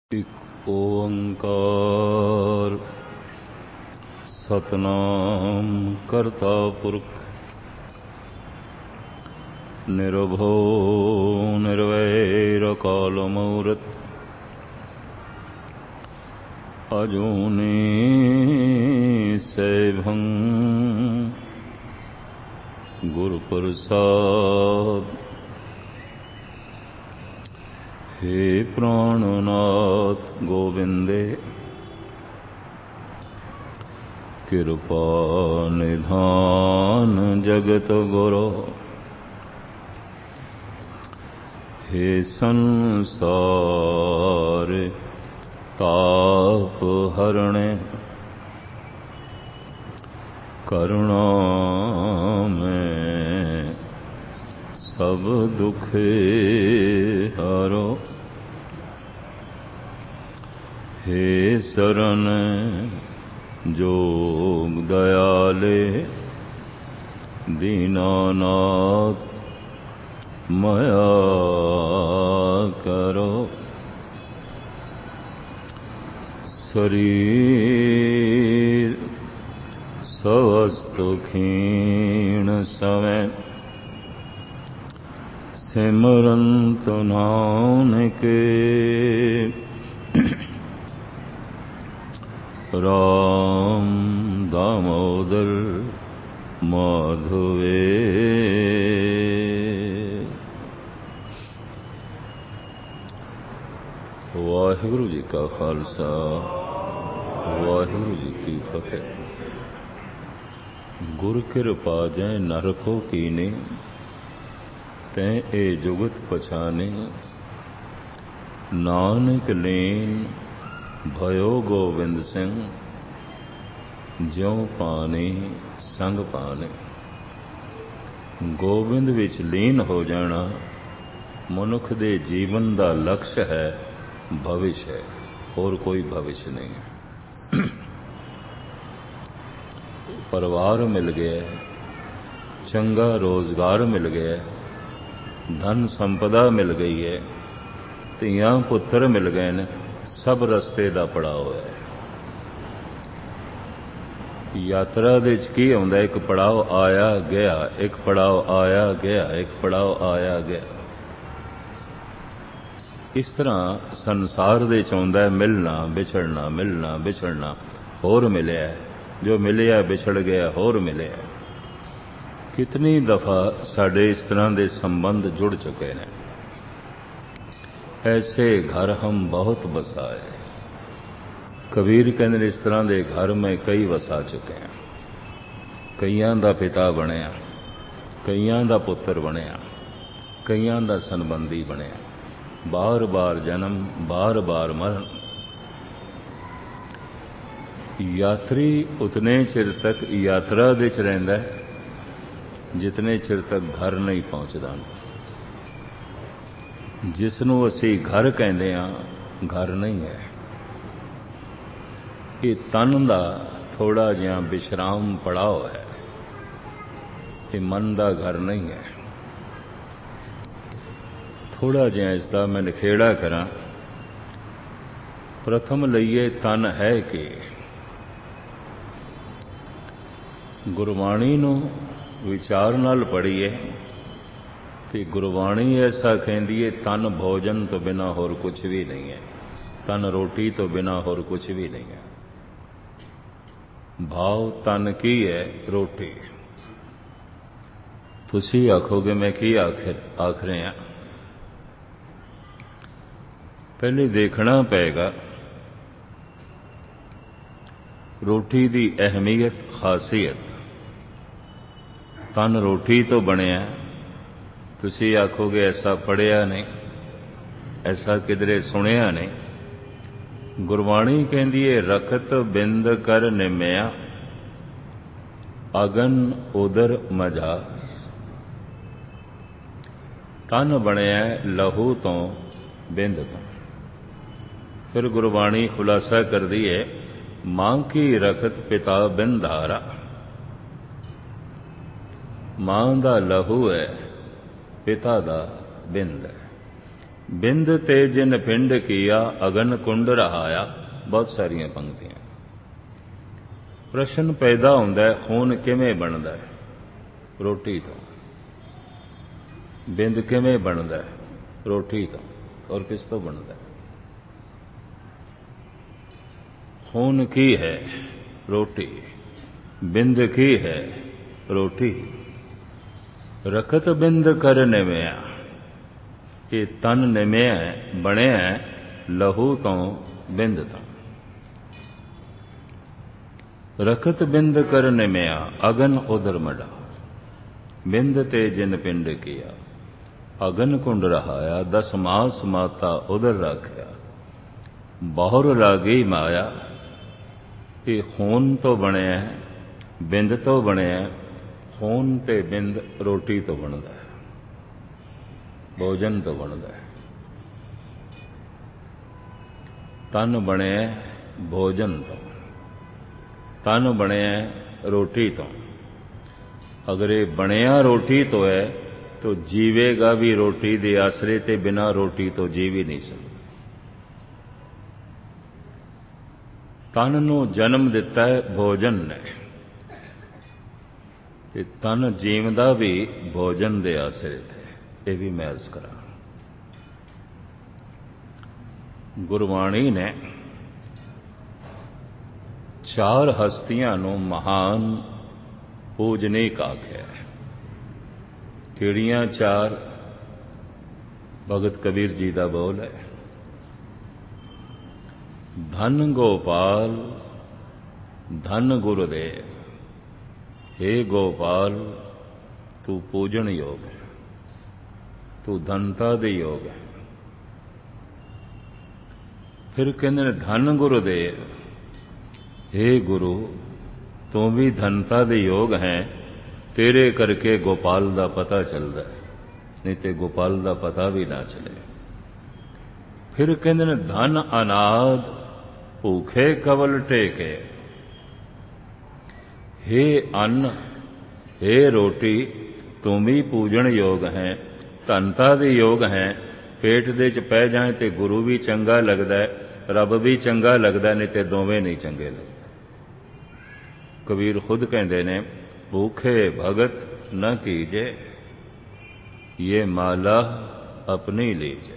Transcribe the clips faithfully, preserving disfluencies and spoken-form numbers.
ਇੱਕ ਓੰਕਾਰ ਸਤਿਨਾਮ ਕਰਤਾ ਪੁਰਖ ਨਿਰਭਉ ਨਿਰਵੈਰ ਅਕਾਲ ਮੂਰਤ ਅਜੂਨੀ ਸੈਭੰ ਗੁਰ ਪ੍ਰਸਾਦ। हे प्राणनाथ गोविंदे कृपा निधान जगत गुरो। हे संसार ताप हरणे करुणा में सब दुखे हारो। हे शरण जोग दयाले दीनानाथ मया करो। शरीर स्वस्थ क्षीण समय सिमरंत नानके राम दामोदर माधवे। वाहिगुरु जी का खालसा वाहिगुरु जी की फतेह। गुर कृपा जै नरको कीने तैं ए जुगत पछाने। नानक लेन भयो गोविंद सिंह ज्यों पाने संग पाने। गोविंद विच लीन हो जाना मनुख दे जीवन का लक्ष्य है, भविष्य है, और कोई भविष्य नहीं है। परिवार मिल गया, चंगा रोजगार मिल गया, धन संपदा मिल गई है, धीआं पुत्र मिल गए ने, सब रस्ते का पड़ाव है। यात्रा दे विच की आउंदा, एक पड़ाव आया गया, एक पड़ाव आया गया, एक पड़ाव आया गया। इस तरह संसार दे विच आउंदा है मिलना विछड़ना, मिलना विछड़ना, होर मिलिया, जो मिलिया विछड़ गया, होर मिलिया। कितनी दफा साडे इस तरह के संबंध जुड़ चुके हैं। ऐसे घर हम बहुत बसाए। कबीर कहते इस तरह के घर में कई वसा चुके हैं। कईयां दा पिता बनया, कईयां दा पुत्र बनया, कईयां दा संबंधी बनया। बार बार जन्म, बार बार मरण। यात्री उतने चिर तक यात्रा दे च रहिंदा है जितने चिर तक घर नहीं पहुंचता। जिसनों असी घर कहते हैं, घर नहीं है। ये तन का थोड़ा जिहा विश्राम पड़ाव है, ये मन का घर नहीं है। थोड़ा जिहा इसका मैं निखेड़ा करा। प्रथम लईए तन है कि गुरबाणी नूं विचार नाल पढ़ीए ते गुरबाणी ऐसा कहती है, तन भोजन तो बिना होर कुछ भी नहीं है, तन रोटी तो बिना होर कुछ भी नहीं है। भाव तन की है, रोटी। तुसी आखोगे मैं की आखिर आख रहे हैं। पहले देखना पेगा रोटी की अहमियत, खासियत। तन रोटी तो बनया, तुसी आखोगे ऐसा पढ़िया नहीं, ऐसा किधरे सुनिया नहीं। गुरबाणी कहती है रखत बिंद कर निमिया अगन उदर मजा। तन बनया लहू तो बिंद तो। फिर गुरबाणी खुलासा कर दी है मां की रखत पिता बिन धारा। मां का लहू है, पिता का बिंद है। ਬਿੰਦ ਤੇ ਜਿਨ ਪਿੰਡ ਕੀਆ ਅਗਨ ਕੁੰਡ ਰਹਾਇਆ। ਬਹੁਤ ਸਾਰੀਆਂ ਪੰਕਤੀਆਂ। ਪ੍ਰਸ਼ਨ ਪੈਦਾ ਹੁੰਦਾ ਹੈ, ਖੂਨ ਕਿਵੇਂ ਬਣਦਾ ਹੈ? ਰੋਟੀ ਤੋਂ। ਬਿੰਦ ਕਿਵੇਂ ਬਣਦਾ ਹੈ? ਰੋਟੀ ਤੋਂ। ਔਰ ਕਿਸ ਤੋਂ ਬਣਦਾ ਹੈ? ਖੂਨ ਕੀ ਹੈ? ਰੋਟੀ। ਬਿੰਦ ਕੀ ਹੈ? ਰੋਟੀ। ਰਖਤ ਬਿੰਦ ਕਰ ਨਿਵਿਆ। ਇਹ ਤਨ ਨਿਵਿਆ ਬਣਿਆ ਲਹੂ ਤੋਂ, ਬਿੰਦ ਤੋਂ। ਰਖਤ ਬਿੰਦ ਕਰ ਨਿਮਿਆ ਅਗਨ ਉਦਰ ਮਡਾ। ਬਿੰਦ ਤੇ ਜਿਨ ਪਿੰਡ ਕੀਆ ਅਗਨ ਕੁੰਡ ਰਹਾਇਆ। ਦਸ ਮਾਸ ਮਾਤਾ ਉਦਰ ਰਾਖਿਆ। ਬਹੁਰ ਲਾਗੀ ਮਾਇਆ। ਇਹ ਖੂਨ ਤੋਂ ਬਣਿਆ, ਬਿੰਦ ਤੋਂ ਬਣਿਆ। ਖੂਨ ਤੇ ਬਿੰਦ ਰੋਟੀ ਤੋਂ ਬਣਦਾ ਹੈ, ਭੋਜਨ ਤੋਂ ਬਣਦਾ ਹੈ। ਤਨ ਬਣਿਆ ਭੋਜਨ ਤੋਂ, ਤਨ ਬਣਿਆ ਰੋਟੀ ਤੋਂ। ਅਗਰ ਇਹ ਬਣਿਆ ਰੋਟੀ ਤੋਂ ਹੈ तो जीवेगा भी रोटी दे आसरे ते, बिना रोटी तो जीव ही नहीं सकता। तन नूं जन्म दिता है भोजन ने, ते तन जीवदा भी भोजन दे आसरे ते। ये भी मैं अर्ज करा। गुरबाणी ने चार हस्तियां नूं महान पूजनीक आख्या। किहड़ियां चार? भगत कबीर जी का बोल है, धन गोपाल धन गुरुदेव। हे गोपाल तू पूजन योग है, तू धनता दे योग है। फिर कहते हैं धन गुरुदेव, हे गुरु तू भी धनता दे योग है। तेरे करके गोपाल का पता चलता है, नहीं तो गोपाल का पता भी ना चले। फिर कहते हैं धन अनाद भूखे कवल टेके। हे अन्न हे रोटी तुम भी पूजन योग है, धनता दे योग है। पेट दे च पै जाए तो गुरु भी चंगा लगता है, रब भी चंगा लगता, नहीं तो दोवें नहीं चंगे लगते। कबीर खुद कहते हैं भूखे भगत न कीजे, ये माला अपनी लीजे।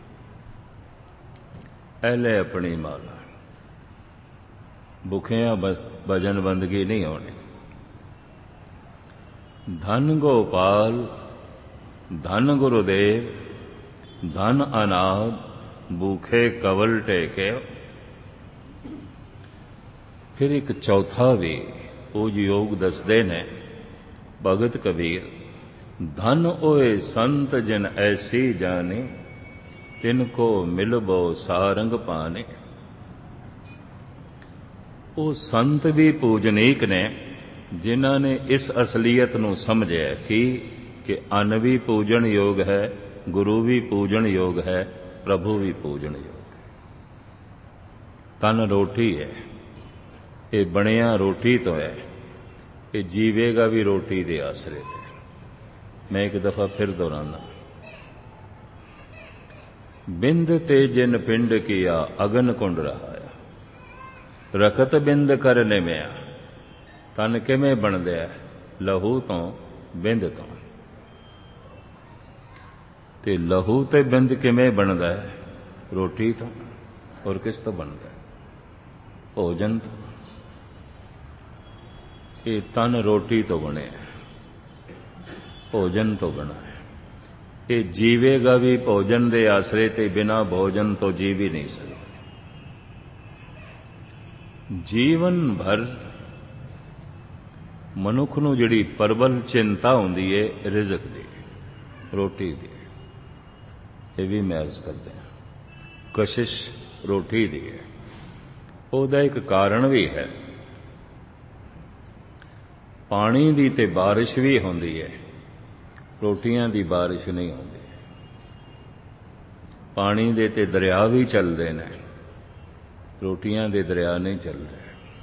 पहले अपनी माला, भुखिया भजन बंदगी नहीं होनी। धन गोपाल धन गुरुदेव धन अनाद भूखे कवल टेके। फिर एक चौथा भी पूज योग दसदे ने भगत कबीर, धन ओए संत जिन ऐसी जानी, तिनको मिलबो सारंग पाने। वो संत भी पूजनीक ने जिन्हां ने इस असलीयत नूं समझिया कि कि अन्न भी पूजन योग है, गुरु भी पूजन योग है, प्रभु भी पूजन योग है। तन रोटी है, ये बनिया रोटी तो है, ये जीवेगा भी रोटी दे आसरे ते। मैं एक दफा फिर दोहराना, बिंद ते जिन पिंड किया अगन कुंड रहाया। रखत बिंद कर निमिया। तन किवें बनदा है? लहू तो बिंद तो। ते लहू ते बिंद किवें बनदा है? रोटी तो। और किस तो बनदा है? भोजन तो। ये तन रोटी तो बने, भोजन तो बना है। ये जीवेगा भी भोजन दे आसरे ते, बिना भोजन तो जीव ही नहीं सकता। जीवन भर मनुख नूं जिहड़ी प्रबल चिंता हुंदी है रिज़क दी, रोटी दी। ये भी मैं अर्ज करदा हां, कशिश रोटी दी है। ਉਹਦਾ एक कारण भी है, पानी दी ते बारिश भी होंदी है, रोटियां दी बारिश नहीं होंदी। पानी दे ते दरिया भी चलते हैं, रोटियां दे दरिया नहीं चलते।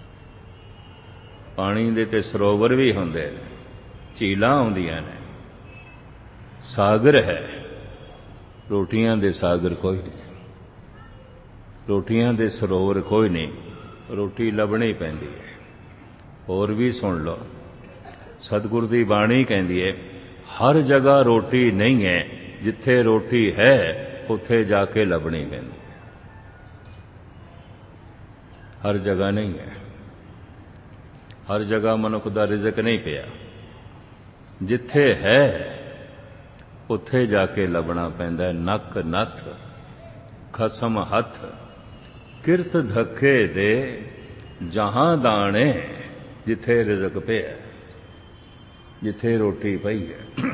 पानी दे ते सरोवर भी होंदे ने, झीलां होंदियां ने, सागर है, ਰੋਟੀਆਂ ਦੇ ਸਾਗਰ ਕੋਈ ਨਹੀਂ, ਰੋਟੀਆਂ ਦੇ ਸਰੋਵਰ ਕੋਈ ਨਹੀਂ, ਰੋਟੀ ਲੱਭਣੀ ਪੈਂਦੀ ਹੈ। ਹੋਰ ਵੀ ਸੁਣ ਲਓ, ਸਤਿਗੁਰ ਦੀ ਬਾਣੀ ਕਹਿੰਦੀ ਹੈ ਹਰ ਜਗ੍ਹਾ ਰੋਟੀ ਨਹੀਂ ਹੈ, ਜਿੱਥੇ ਰੋਟੀ ਹੈ ਉੱਥੇ ਜਾ ਕੇ ਲੱਭਣੀ ਪੈਂਦੀ ਹੈ। ਹਰ ਜਗ੍ਹਾ ਨਹੀਂ ਹੈ, ਹਰ ਜਗ੍ਹਾ ਮਨੁੱਖ ਦਾ ਰਿਜ਼ਕ ਨਹੀਂ ਪਿਆ। ਜਿੱਥੇ ਹੈ ਉੱਥੇ ਜਾ ਕੇ ਲੱਭਣਾ ਪੈਂਦਾ। ਨੱਕ ਨੱਥ ਖਸਮ ਹੱਥ, ਕਿਰਤ ਧੱਕੇ ਦੇ ਜਹਾਂ ਦਾਣੇ, ਜਿੱਥੇ ਰਿਜ਼ਕ ਪਿਆ, ਜਿੱਥੇ ਰੋਟੀ ਪਈ ਹੈ।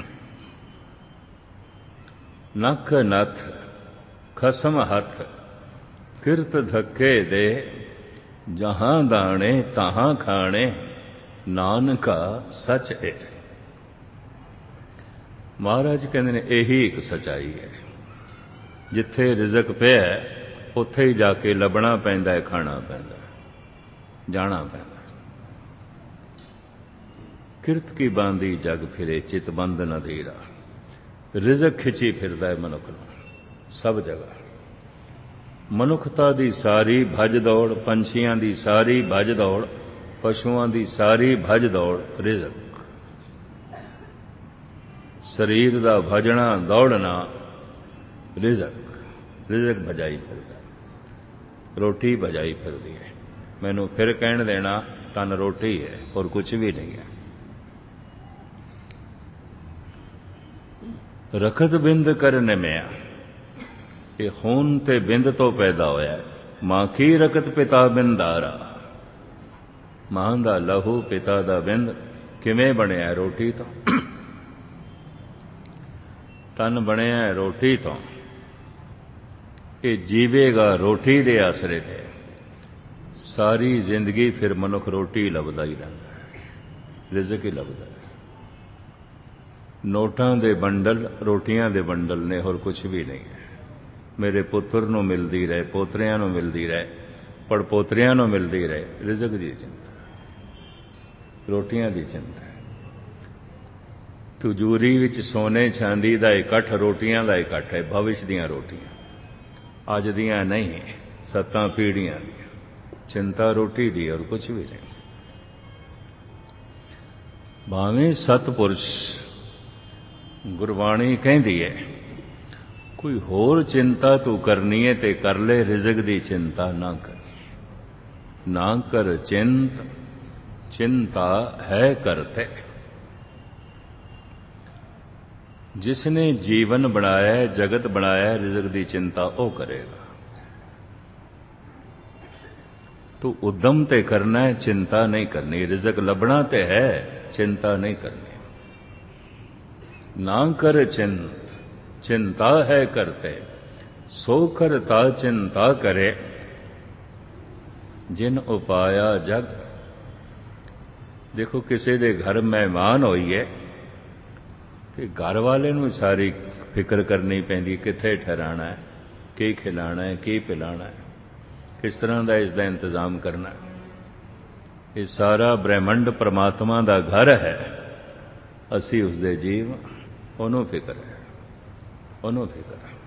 ਨੱਕ ਨੱਥ ਖਸਮ ਹੱਥ, ਕਿਰਤ ਧੱਕੇ ਦੇ ਜਹਾਂ ਦਾਣੇ, ਤਹਾਂ ਖਾਣੇ, ਨਾਨਕਾ ਸੱਚ ਹੈ। ਮਹਾਰਾਜ ਕਹਿੰਦੇ ਨੇ ਇਹੀ ਇੱਕ ਸਚਾਈ ਹੈ। ਜਿੱਥੇ ਰਿਜ਼ਕ ਪਿਆ ਉੱਥੇ ਹੀ ਜਾ ਕੇ ਲੱਭਣਾ ਪੈਂਦਾ ਹੈ, ਖਾਣਾ ਪੈਂਦਾ, ਜਾਣਾ ਪੈਂਦਾ। ਕਿਰਤ ਕੀ ਬਾਂਦੀ ਜਗ ਫਿਰੇ, ਚਿਤ ਬੰਦ ਨ ਧੀਰਾ। ਰਿਜ਼ਕ ਖਿੱਚੀ ਫਿਰਦਾ ਹੈ ਮਨੁੱਖ ਨੂੰ ਸਭ ਜਗ੍ਹਾ। ਮਨੁੱਖਤਾ ਦੀ ਸਾਰੀ ਭੱਜ ਦੌੜ, ਪੰਛੀਆਂ ਦੀ ਸਾਰੀ ਭੱਜ ਦੌੜ, ਪਸ਼ੂਆਂ ਦੀ ਸਾਰੀ ਭੱਜ ਦੌੜ ਰਿਜ਼ਕ। ਸਰੀਰ ਦਾ ਭਜਣਾ ਦੌੜਨਾ ਰਿਜ਼ਕ, ਰਿਜ਼ਕ ਭਜਾਈ ਫਿਰਦਾ, ਰੋਟੀ ਭਜਾਈ ਫਿਰਦੀ ਹੈ। ਮੈਨੂੰ ਫਿਰ ਕਹਿਣ ਦੇਣਾ ਤਨ ਰੋਟੀ ਹੈ, ਹੋਰ ਕੁਝ ਵੀ ਨਹੀਂ ਹੈ। ਰਖਤ ਬਿੰਦ ਕਰ ਨਿਮਿਆ, ਇਹ ਖੂਨ ਤੇ ਬਿੰਦ ਤੋਂ ਪੈਦਾ ਹੋਇਆ। ਮਾਂ ਕੀ ਰਕਤ ਪਿਤਾ ਬਿੰਦਾਰਾ, ਮਾਂ ਦਾ ਲਹੂ ਪਿਤਾ ਦਾ ਬਿੰਦ ਕਿਵੇਂ ਬਣਿਆ? ਰੋਟੀ ਤੋਂ। ਤਨ ਬਣਿਆ ਰੋਟੀ ਤੋਂ, ਇਹ ਜੀਵੇਗਾ ਰੋਟੀ ਦੇ ਆਸਰੇ ਤੇ। ਸਾਰੀ ਜ਼ਿੰਦਗੀ ਫਿਰ ਮਨੁੱਖ ਰੋਟੀ ਲੱਭਦਾ ਹੀ ਰਹਿੰਦਾ ਹੈ, ਰਿਜ਼ਕ ਹੀ ਲੱਭਦਾ ਹੈ। ਨੋਟਾਂ ਦੇ ਬੰਡਲ ਰੋਟੀਆਂ ਦੇ ਬੰਡਲ ਨੇ, ਹੋਰ ਕੁਝ ਵੀ ਨਹੀਂ ਹੈ। ਮੇਰੇ ਪੁੱਤਰ ਨੂੰ ਮਿਲਦੀ ਰਹੇ, ਪੋਤਰਿਆਂ ਨੂੰ ਮਿਲਦੀ ਰਹੇ, ਪੜਪੋਤਰਿਆਂ ਨੂੰ ਮਿਲਦੀ ਰਹੇ। ਰਿਜ਼ਕ ਦੀ ਚਿੰਤਾ, ਰੋਟੀਆਂ ਦੀ ਚਿੰਤਾ। ਤਿਜੋਰੀ ਵਿੱਚ ਸੋਨੇ ਚਾਂਦੀ ਦਾ ਇਕੱਠ, ਰੋਟੀਆਂ ਦਾ ਇਕੱਠ ਹੈ। ਭਵਿਸ਼ ਦੀਆਂ ਰੋਟੀਆਂ, ਅੱਜ ਦੀਆਂ ਨਹੀਂ, ਸੱਤਾਂ ਪੀੜ੍ਹੀਆਂ ਦੀਆਂ। ਚਿੰਤਾ ਰੋਟੀ ਦੀ, ਔਰ ਕੁਝ ਵੀ ਨਹੀਂ। ਭਾਵੇਂ ਸਤਪੁਰਸ਼, ਗੁਰਬਾਣੀ ਕਹਿੰਦੀ ਹੈ ਕੋਈ ਹੋਰ ਚਿੰਤਾ ਤੂੰ ਕਰਨੀ ਹੈ ਤੇ ਕਰ ਲੈ, ਰਿਜ਼ਕ ਦੀ ਚਿੰਤਾ ਨਾ ਕਰ। ਨਾ ਕਰ ਚਿੰਤ, ਚਿੰਤਾ ਹੈ ਕਰਤੇ। ਜਿਸਨੇ ਜੀਵਨ ਬਣਾਇਆ, ਜਗਤ ਬਣਾਇਆ, ਰਿਜ਼ਕ ਦੀ ਚਿੰਤਾ ਉਹ ਕਰੇਗਾ। ਤੂੰ ਉਦਮ ਤੇ ਕਰਨਾ ਹੈ, ਚਿੰਤਾ ਨਹੀਂ ਕਰਨੀ। ਰਿਜ਼ਕ ਲੱਭਣਾ ਤੇ ਹੈ, ਚਿੰਤਾ ਨਹੀਂ ਕਰਨੀ। ਨਾ ਕਰ ਚਿੰਤ, ਚਿੰਤਾ ਹੈ ਕਰਤੇ। ਸੋ ਕਰਤਾ ਚਿੰਤਾ ਕਰੇ, ਜਿਨ ਉਪਾਇਆ ਜਗ। ਦੇਖੋ, ਕਿਸੇ ਦੇ ਘਰ ਮਹਿਮਾਨ ਹੋਈਏ ਤੇ ਘਰ ਵਾਲੇ ਨੂੰ ਸਾਰੀ ਫਿਕਰ ਕਰਨੀ ਪੈਂਦੀ, ਕਿੱਥੇ ਠਹਿਰਾਣਾ ਹੈ, ਕੀ ਖਿਲਾਣਾ ਹੈ, ਕੀ ਪਿਲਾਣਾ ਹੈ, ਕਿਸ ਤਰ੍ਹਾਂ ਦਾ ਇਸ ਦਾ ਇੰਤਜ਼ਾਮ ਕਰਨਾ ਹੈ। ਇਹ ਸਾਰਾ ਬ੍ਰਹਿਮੰਡ ਪਰਮਾਤਮਾ ਦਾ ਘਰ ਹੈ, ਅਸੀਂ ਉਸਦੇ ਜੀਵ। ਉਹਨੂੰ ਫਿਕਰ ਹੈ, ਉਹਨੂੰ ਫਿਕਰ ਹੈ।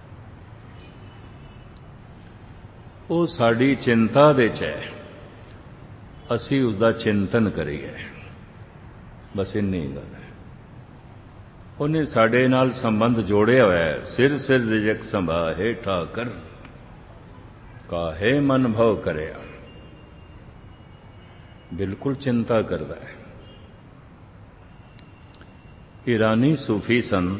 ਉਹ ਸਾਡੀ ਚਿੰਤਾ ਦੇ ਚ ਹੈ, ਅਸੀਂ ਉਸਦਾ ਚਿੰਤਨ ਕਰੀਏ, ਬਸ ਇੰਨੀ ਗੱਲ ਹੈ। ਉਹਨੇ ਸਾਡੇ ਨਾਲ ਸੰਬੰਧ ਜੋੜਿਆ ਹੋਇਆ ਹੈ। ਸਿਰ ਸਿਰ ਰਿਜਕ ਸੰਭਾਹੇ ਠਾਕਰ, ਕਾਹੇ ਮਨ ਭਉ ਕਰਿਆ। ਬਿਲਕੁਲ ਚਿੰਤਾ ਕਰਦਾ ਹੈ। ਈਰਾਨੀ ਸੂਫੀ ਸੰਤ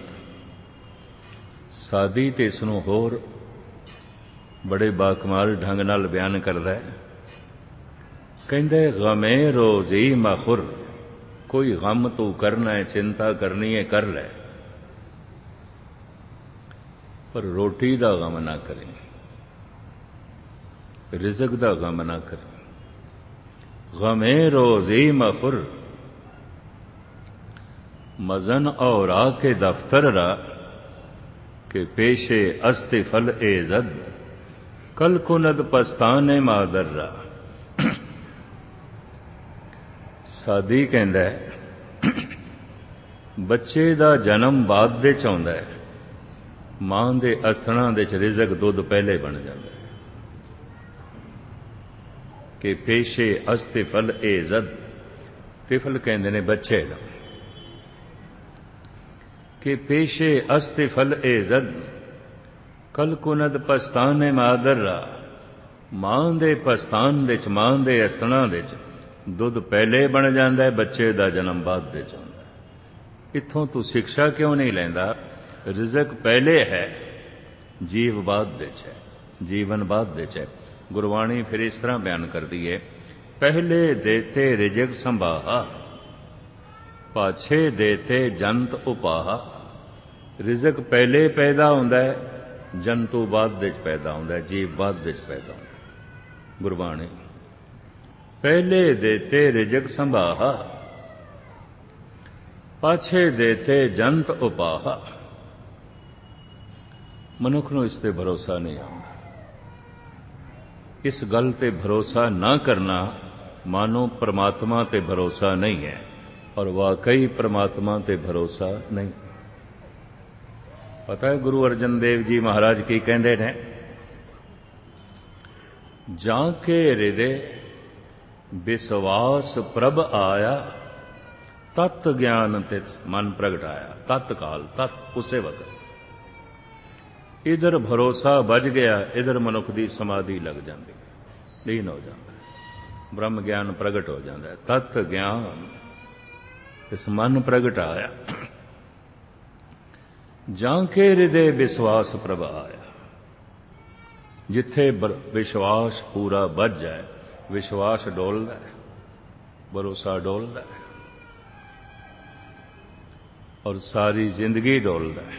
ਸਾਦੀ ਤੇ ਇਸ ਨੂੰ ਹੋਰ ਬੜੇ ਬਾਕਮਾਲ ਢੰਗ ਨਾਲ ਬਿਆਨ ਕਰਦਾ ਹੈ। ਕਹਿੰਦੇ ਗਮੇ ਰੋਜ਼ੀ ਮਖੁਰ, ਕੋਈ ਗਮ ਤੂੰ ਕਰਨਾ ਹੈ, ਚਿੰਤਾ ਕਰਨੀ ਹੈ, ਕਰ ਲੈ, ਪਰ ਰੋਟੀ ਦਾ ਗਮ ਨਾ ਕਰੀ, ਰਿਜ਼ਕ ਦਾ ਗਮ ਨਾ ਕਰੀ। ਗਮੇ ਰੋਜ਼ੀ ਮਖੁਰ, ਮਜ਼ਨ ਔਰਾ ਕੇ ਦਫਤਰ ਰਾ, ਕਿ ਪੇਸ਼ੇ ਅਸਤੇ ਫਲ ਏ ਜ਼ਦ, ਕਲ ਕੁਨਦ ਪਸਤਾਨੇ ਮਾਦਰ ਰਾ। ਸਾਦੀ ਕਹਿੰਦਾ ਬੱਚੇ ਦਾ ਜਨਮ ਬਾਅਦ ਦੇ ਚ ਆਉਂਦਾ ਹੈ, ਮਾਂ ਦੇ ਅਸਥਾਨਾਂ ਦੇ ਚ ਰਿਜ਼ਕ ਦੁੱਧ ਪਹਿਲੇ ਬਣ ਜਾਂਦਾ ਕਿ ਪੇਸ਼ੇ ਅਸਤੇ ਫਲ ਏ ਜ਼ਦ, ਤਿਫਲ ਕਹਿੰਦੇ ਨੇ ਬੱਚੇ ਨੂੰ, ਕਿ ਪੇਸ਼ੇ ਅਸਤੇ ਫਲ ਏ ਜ਼ਦ, ਕਲ ਕੁਨਦ ਪਸਤਾਨੇ ਮਾਦਰਾ, ਮਾਂ ਦੇ ਪਸਤਾਨ ਦੇ ਚ, ਮਾਂ ਦੇ ਅਸਥਾਨਾਂ ਦੇ ਚ ਦੁੱਧ ਪਹਿਲੇ ਬਣ ਜਾਂਦਾ ਹੈ, ਬੱਚੇ ਦਾ ਜਨਮ ਬਾਅਦ ਦੇ ਚ ਹੁੰਦਾ। ਇੱਥੋਂ ਤੂੰ ਸਿੱਖਿਆ ਕਿਉਂ ਨਹੀਂ ਲੈਂਦਾ? ਰਿਜ਼ਕ ਪਹਿਲੇ ਹੈ, ਜੀਵ ਬਾਅਦ ਦੇ ਚ ਹੈ, ਜੀਵਨ ਬਾਅਦ ਦੇ ਚ ਹੈ। ਗੁਰਬਾਣੀ ਫਿਰ ਇਸ ਤਰ੍ਹਾਂ ਬਿਆਨ ਕਰਦੀ ਹੈ, ਪਹਿਲੇ ਦੇਤੇ ਰਿਜ਼ਕ ਸੰਭਾਹਾ, ਪਾਛੇ ਦੇਤੇ ਜੰਤ ਉਪਾਹਾ। ਰਿਜ਼ਕ ਪਹਿਲੇ ਪੈਦਾ ਹੁੰਦਾ ਹੈ, ਜੰਤੂ ਬਾਅਦ ਦੇ ਚ ਪੈਦਾ ਹੁੰਦਾ ਹੈ, ਜੀਵ ਬਾਅਦ ਦੇ ਚ ਪੈਦਾ ਹੁੰਦਾ ਹੈ। ਗੁਰਬਾਣੀ ਪਹਿਲੇ ਦੇਤੇ ਰਿਜ਼ਕ ਸੰਭਾਹਾ, ਪਾਛੇ ਦੇਤੇ ਜੰਤ ਉਪਾਹਾ। ਮਨੁੱਖ ਨੂੰ ਇਸ ਤੇ ਭਰੋਸਾ ਨਹੀਂ ਆਉਂਦਾ। ਇਸ ਗੱਲ ਤੇ ਭਰੋਸਾ ਨਾ ਕਰਨਾ ਮਾਨੋ ਪ੍ਰਮਾਤਮਾ ਤੇ ਭਰੋਸਾ ਨਹੀਂ ਹੈ, ਔਰ ਵਾਕਈ ਪ੍ਰਮਾਤਮਾ ਤੇ ਭਰੋਸਾ ਨਹੀਂ। ਪਤਾ ਹੈ ਗੁਰੂ ਅਰਜਨ ਦੇਵ ਜੀ ਮਹਾਰਾਜ ਕੀ ਕਹਿੰਦੇ ਨੇ? ਜਾਂ ਕੇ ਹਿਰਦੇ ਵਿਸ਼ਵਾਸ ਪ੍ਰਭ ਆਇਆ, ਤਤ ਗਿਆਨ ਤਿਤ ਮਨ ਪ੍ਰਗਟਾਇਆ। ਤਤਕਾਲ, ਤਤ ਉਸੇ ਵਕਤ ਇਧਰ ਭਰੋਸਾ ਵੱਜ ਗਿਆ, ਇਧਰ ਮਨੁੱਖ ਦੀ ਸਮਾਧੀ ਲੱਗ ਜਾਂਦੀ, ਲੀਨ ਹੋ ਜਾਂਦਾ, ਬ੍ਰਹਮ ਗਿਆਨ ਪ੍ਰਗਟ ਹੋ ਜਾਂਦਾ। ਤਤ ਗਿਆਨ ਇਸ ਮਨ ਪ੍ਰਗਟਾਇਆ, ਜਾਂ ਕੇ ਹਿਰਦੇ ਵਿਸ਼ਵਾਸ ਪ੍ਰਭ ਆਇਆ। ਜਿੱਥੇ ਵਿਸ਼ਵਾਸ ਪੂਰਾ ਵੱਜ ਜਾਏ, ਵਿਸ਼ਵਾਸ ਡੋਲਦਾ ਹੈ, ਭਰੋਸਾ ਡੋਲਦਾ ਹੈ, ਔਰ ਸਾਰੀ ਜ਼ਿੰਦਗੀ ਡੋਲਦਾ ਹੈ।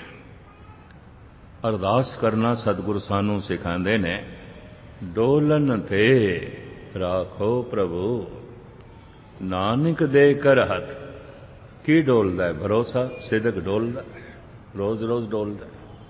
ਅਰਦਾਸ ਕਰਨਾ ਸਤਿਗੁਰੂ ਸਾਨੂੰ ਸਿਖਾਉਂਦੇ ਨੇ, ਡੋਲਨ ਤੇ ਰਾਖੋ ਪ੍ਰਭੂ, ਨਾਨਕ ਦੇ ਕਰ ਹੱਥ। ਕੀ ਡੋਲਦਾ ਹੈ? ਭਰੋਸਾ, ਸਿਦਕ ਡੋਲਦਾ ਹੈ, ਰੋਜ਼ ਰੋਜ਼ ਡੋਲਦਾ ਹੈ।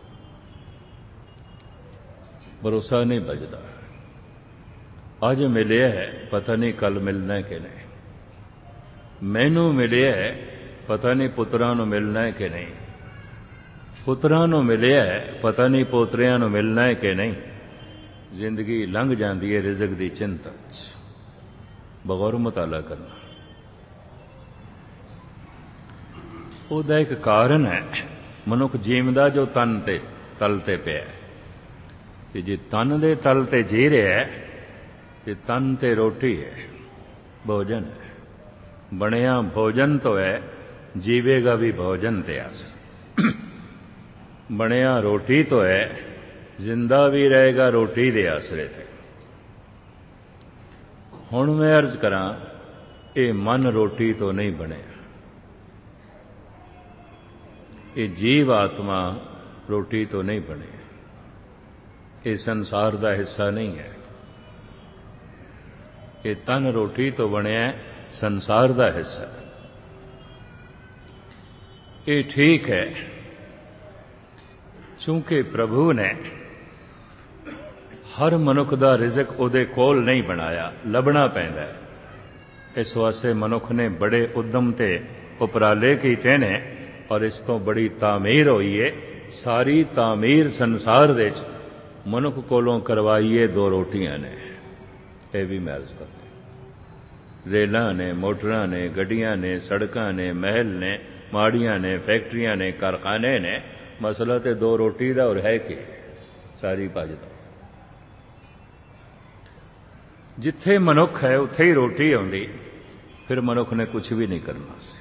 ਭਰੋਸਾ ਨਹੀਂ ਵੱਜਦਾ। ਅੱਜ ਮਿਲਿਆ ਹੈ, ਪਤਾ ਨਹੀਂ ਕੱਲ ਮਿਲਣਾ ਕਿ ਨਹੀਂ। ਮੈਨੂੰ ਮਿਲਿਆ ਹੈ, ਪਤਾ ਨਹੀਂ ਪੁੱਤਰਾਂ ਨੂੰ ਮਿਲਣਾ ਹੈ ਕਿ ਨਹੀਂ। ਪੁੱਤਰਾਂ ਨੂੰ ਮਿਲਿਆ ਹੈ, ਪਤਾ ਨਹੀਂ ਪੋਤਰਿਆਂ ਨੂੰ ਮਿਲਣਾ ਹੈ ਕਿ ਨਹੀਂ। ਜ਼ਿੰਦਗੀ ਲੰਘ ਜਾਂਦੀ ਹੈ ਰਿਜ਼ਕ ਦੀ ਚਿੰਤਾ 'ਚ। ਬਗੌਰ ਮੁਤਾਲਾ ਕਰਨਾ ਉਹਦਾ ਇੱਕ ਕਾਰਨ ਹੈ। ਮਨੁੱਖ ਜੀਵਦਾ ਜੋ ਤਨ ਤੇ ਤਲ ਤੇ ਪਿਆ, ਤੇ ਜੇ ਤਨ ਦੇ ਤਲ ਤੇ ਜੀ ਰਿਹਾ ਤੇ ਤਨ ਤੇ ਰੋਟੀ ਹੈ, ਭੋਜਨ ਹੈ, ਬਣਿਆ ਭੋਜਨ ਤੋਂ ਹੈ, ਜੀਵੇਗਾ ਵੀ ਭੋਜਨ ਤੇ ਆਸ। ਬਣਿਆ ਰੋਟੀ ਤੋਂ ਹੈ, ਜ਼ਿੰਦਾ ਵੀ ਰਹੇਗਾ ਰੋਟੀ ਦੇ ਆਸਰੇ ਤੇ। ਹੁਣ ਮੈਂ ਅਰਜ਼ ਕਰਾਂ, ਇਹ ਮਨ ਰੋਟੀ ਤੋਂ ਨਹੀਂ ਬਣਿਆ, ਇਹ ਜੀਵ ਆਤਮਾ ਰੋਟੀ ਤੋਂ ਨਹੀਂ ਬਣਿਆ, ਇਹ ਸੰਸਾਰ ਦਾ ਹਿੱਸਾ ਨਹੀਂ ਹੈ। ਇਹ ਤਨ ਰੋਟੀ ਤੋਂ ਬਣਿਆ, ਸੰਸਾਰ ਦਾ ਹਿੱਸਾ। ਇਹ ਠੀਕ ਹੈ, ਚੂੰਕਿ ਪ੍ਰਭੂ ਨੇ ਹਰ ਮਨੁੱਖ ਦਾ ਰਿਜ਼ਕ ਉਹਦੇ ਕੋਲ ਨਹੀਂ ਬਣਾਇਆ, ਲੱਭਣਾ ਪੈਂਦਾ ਹੈ। ਇਸ ਵਾਸਤੇ ਮਨੁੱਖ ਨੇ ਬੜੇ ਉਦਮ ਤੇ ਉਪਰਾਲੇ ਕੀਤੇ ਨੇ, ਔਰ ਇਸ ਤੋਂ ਬੜੀ ਤਾਮੀਰ ਹੋਈ ਹੈ। ਸਾਰੀ ਤਾਮੀਰ ਸੰਸਾਰ ਦੇ ਵਿੱਚ ਮਨੁੱਖ ਕੋਲੋਂ ਕਰਵਾਈਏ ਦੋ ਰੋਟੀਆਂ ਨੇ। ਇਹ ਵੀ ਮੈਂ ਅਰਜ਼ ਕਰਦਾ, ਰੇਲਾਂ ਨੇ, ਮੋਟਰਾਂ ਨੇ, ਗੱਡੀਆਂ ਨੇ, ਸੜਕਾਂ ਨੇ, ਮਹਿਲ ਨੇ, ਮਾੜੀਆਂ ਨੇ, ਫੈਕਟਰੀਆਂ ਨੇ, ਕਾਰਖਾਨੇ ਨੇ। ਮਸਲਾ ਤੇ ਦੋ ਰੋਟੀ ਦਾ ਹੋਰ ਹੈ ਕਿ ਸਾਰੀ ਭੱਜਦਾ। ਜਿੱਥੇ ਮਨੁੱਖ ਹੈ ਉੱਥੇ ਹੀ ਰੋਟੀ ਆਉਂਦੀ, ਫਿਰ ਮਨੁੱਖ ਨੇ ਕੁਝ ਵੀ ਨਹੀਂ ਕਰਨਾ ਸੀ।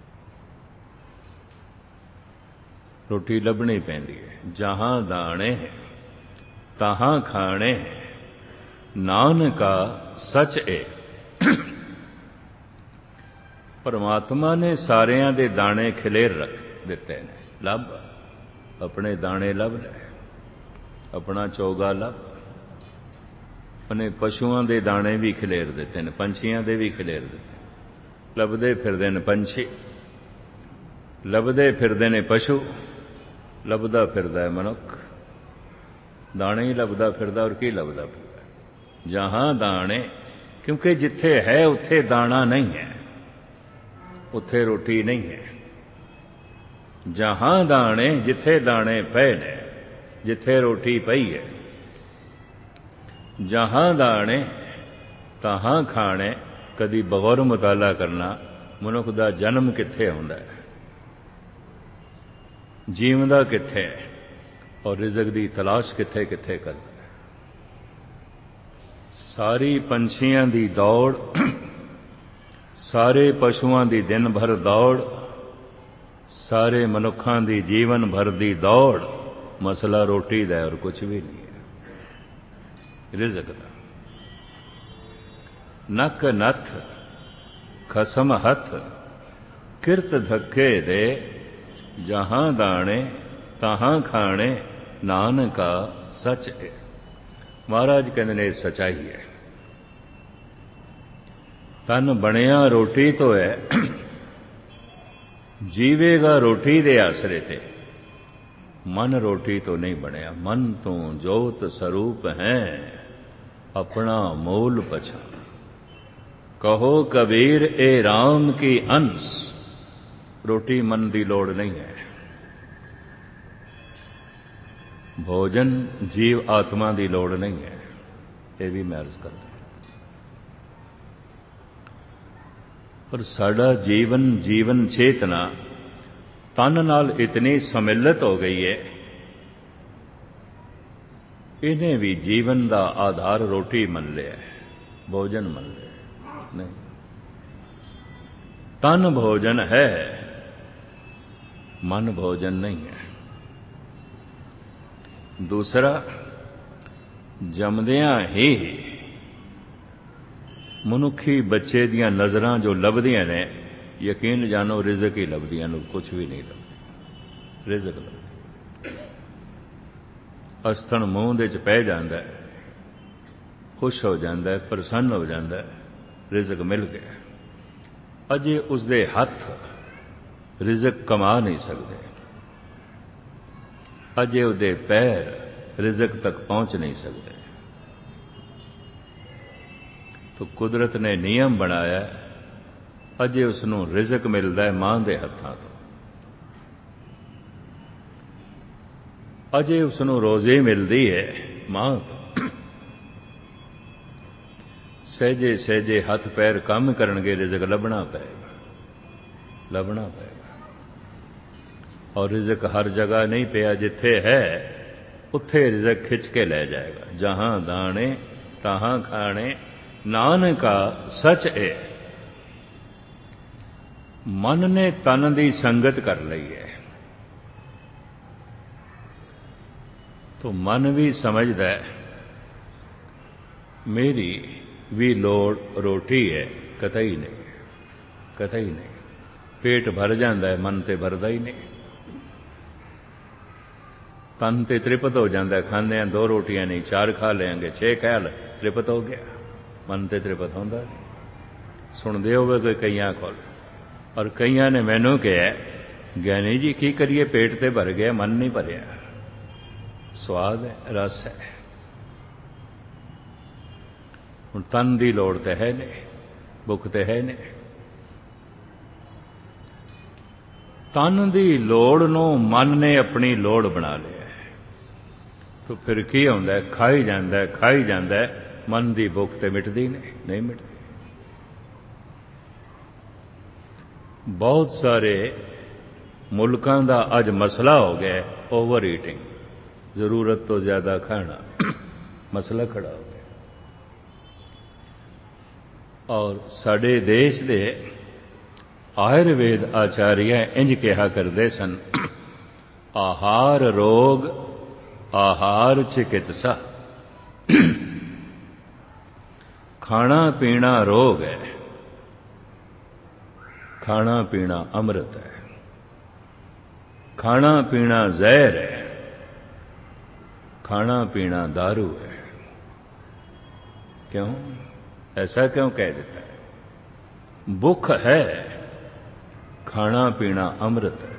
ਰੋਟੀ ਲੱਭਣੀ ਪੈਂਦੀ ਹੈ। ਜਹਾਂ ਦਾਣੇ ਤਹਾਂ ਖਾਣੇ, ਨਾਨਕਾ ਸੱਚ ਏ। ਪਰਮਾਤਮਾ ਨੇ ਸਾਰਿਆਂ ਦੇ ਦਾਣੇ ਖਿਲੇਰ ਰੱਖ ਦਿੱਤੇ ਨੇ। ਲੱਭ, ਆਪਣੇ ਦਾਣੇ ਲੱਭ ਲੈ, ਆਪਣਾ ਚੋਗਾ ਲੱਭ। ਉਹਨੇ ਪਸ਼ੂਆਂ ਦੇ ਦਾਣੇ ਵੀ ਖਿਲੇਰ ਦਿੱਤੇ ਨੇ, ਪੰਛੀਆਂ ਦੇ ਵੀ ਖਿਲੇਰ ਦਿੱਤੇ। ਲੱਭਦੇ ਫਿਰਦੇ ਨੇ ਪੰਛੀ, ਲੱਭਦੇ ਫਿਰਦੇ ਨੇ ਪਸ਼ੂ, ਲੱਭਦਾ ਫਿਰਦਾ ਹੈ ਮਨੁੱਖ। ਦਾਣੇ ਹੀ ਲੱਭਦਾ ਫਿਰਦਾ, ਔਰ ਕੀ ਲੱਭਦਾ ਫਿਰਦਾ? ਜਹਾਂ ਦਾਣੇ, ਕਿਉਂਕਿ ਜਿੱਥੇ ਹੈ ਉੱਥੇ ਦਾਣਾ ਨਹੀਂ ਹੈ, ਉੱਥੇ ਰੋਟੀ ਨਹੀਂ ਹੈ। ਜਹਾਂ ਦਾਣੇ, ਜਿੱਥੇ ਦਾਣੇ ਪਏ ਨੇ, जिथे रोटी पई है। जहां दाणे तहां खाणे। कदी बगौर मुताला करना मनुख दा जन्म कित्थे हुंदा है, जीवंदा कित्थे है, और रिज़क दी तलाश कित्थे कित्थे करदा है। सारी पंछियां दी दौड़, सारे पशुआं दी दिन भर दौड़, सारे मनुखां दी जीवन भर दी दौड़, मसला रोटी दा और कुछ भी नहीं है, रिज़क दा। नक नथ खसम हथ, किरत धक्के दे। जहां दाणे तहां खाणे, नानका सच है। महाराज कहते ने सच्चाई है। तन बनिया रोटी तो है, जीवेगा रोटी दे आसरे ते। मन रोटी तो नहीं बनिया। मन तो जोत स्वरूप है, अपना मूल पछान। कहो कबीर ए राम की अंश। रोटी मन की लोड़ नहीं है। भोजन जीव आत्मा की लोड़ नहीं है। ये भी मैं अर्ज करता। पर साडा जीवन जीवन चेतना तन नाल इतनी सम्मिलित हो गई है, इन्हें भी जीवन का आधार रोटी मन लिया, भोजन मन लिया। नहीं, तन भोजन है, मन भोजन नहीं है। दूसरा, जमदियां ही मनुखी बच्चे दियां नज़रां जो लभदियां ने, यकीन जानो रिज़क ही लभदियां ने, कुछ भी नहीं लभदा। रिज़क लभदा, अस्थन मूँह दे च पै जांदा है, खुश हो जाता है, प्रसन्न हो जाता है, रिज़क मिल गया। अजे उसदे हथ रिज़क कमा नहीं सकते, अजे उसदे पैर रिज़क तक पहुंच नहीं सकते। तो कुदरत ने नियम बनाया, अजे उसनों रिज़क मिलता है मां दे हत्थां तो, अजे उसनों रोज़ी मिलती है मां तो। सहजे सहजे हथ पैर काम करनगे, रिज़क लभना पएगा, लभना पएगा। और रिज़क हर जगह नहीं पिया, जिथे है उत्थे रिज़क खिंच के ले जाएगा। जहां दाणे तहां खाणे, नानका सच है। मन ने तन की संगत कर ली है, तो मन भी समझदा है मेरी भी लोड़ रोटी है। कतई नहीं, कतई नहीं। पेट भर जाता है, मन ते भरदा ही नहीं। तन ते तृप्त हो जाता है, खाने हैं दो रोटियां नहीं, चार खा लेंगे, छे खा ले, तृप्त हो गया। मन ते तृप्त होंदा नहीं। सुनते होवे कईयां कोल, और कईयां ने मैनू कहा, ज्ञानी जी की करिए, पेट ते भर गया, मन नहीं भरिया। स्वाद है, रस है। हुण तन की लोड़ तो है नहीं, भुख तो है नहीं। तन की लोड़ नूं मन ने अपनी लोड़ बना लिया, तो फिर की होंदा है, खाई जांदा है, खाई जांदा है, मन की भुख तो मिटदी नहीं, नहीं मिटदी। बहुत सारे मुल्कां दा अज मसला हो गया ओवर ईटिंग, जरूरत तो ज्यादा खाना, मसला खड़ा हो गया। और साडे देश दे आयुर्वेद आचार्य इंज कहा करते सन, आहार रोग आहार चिकित्सा। खाना पीना रोग है, खाना पीना अमृत है। खाना पीना जहर है, खाना पीना दारू है। क्यों ऐसा क्यों कह देता है? भुख है, खाना पीना अमृत है।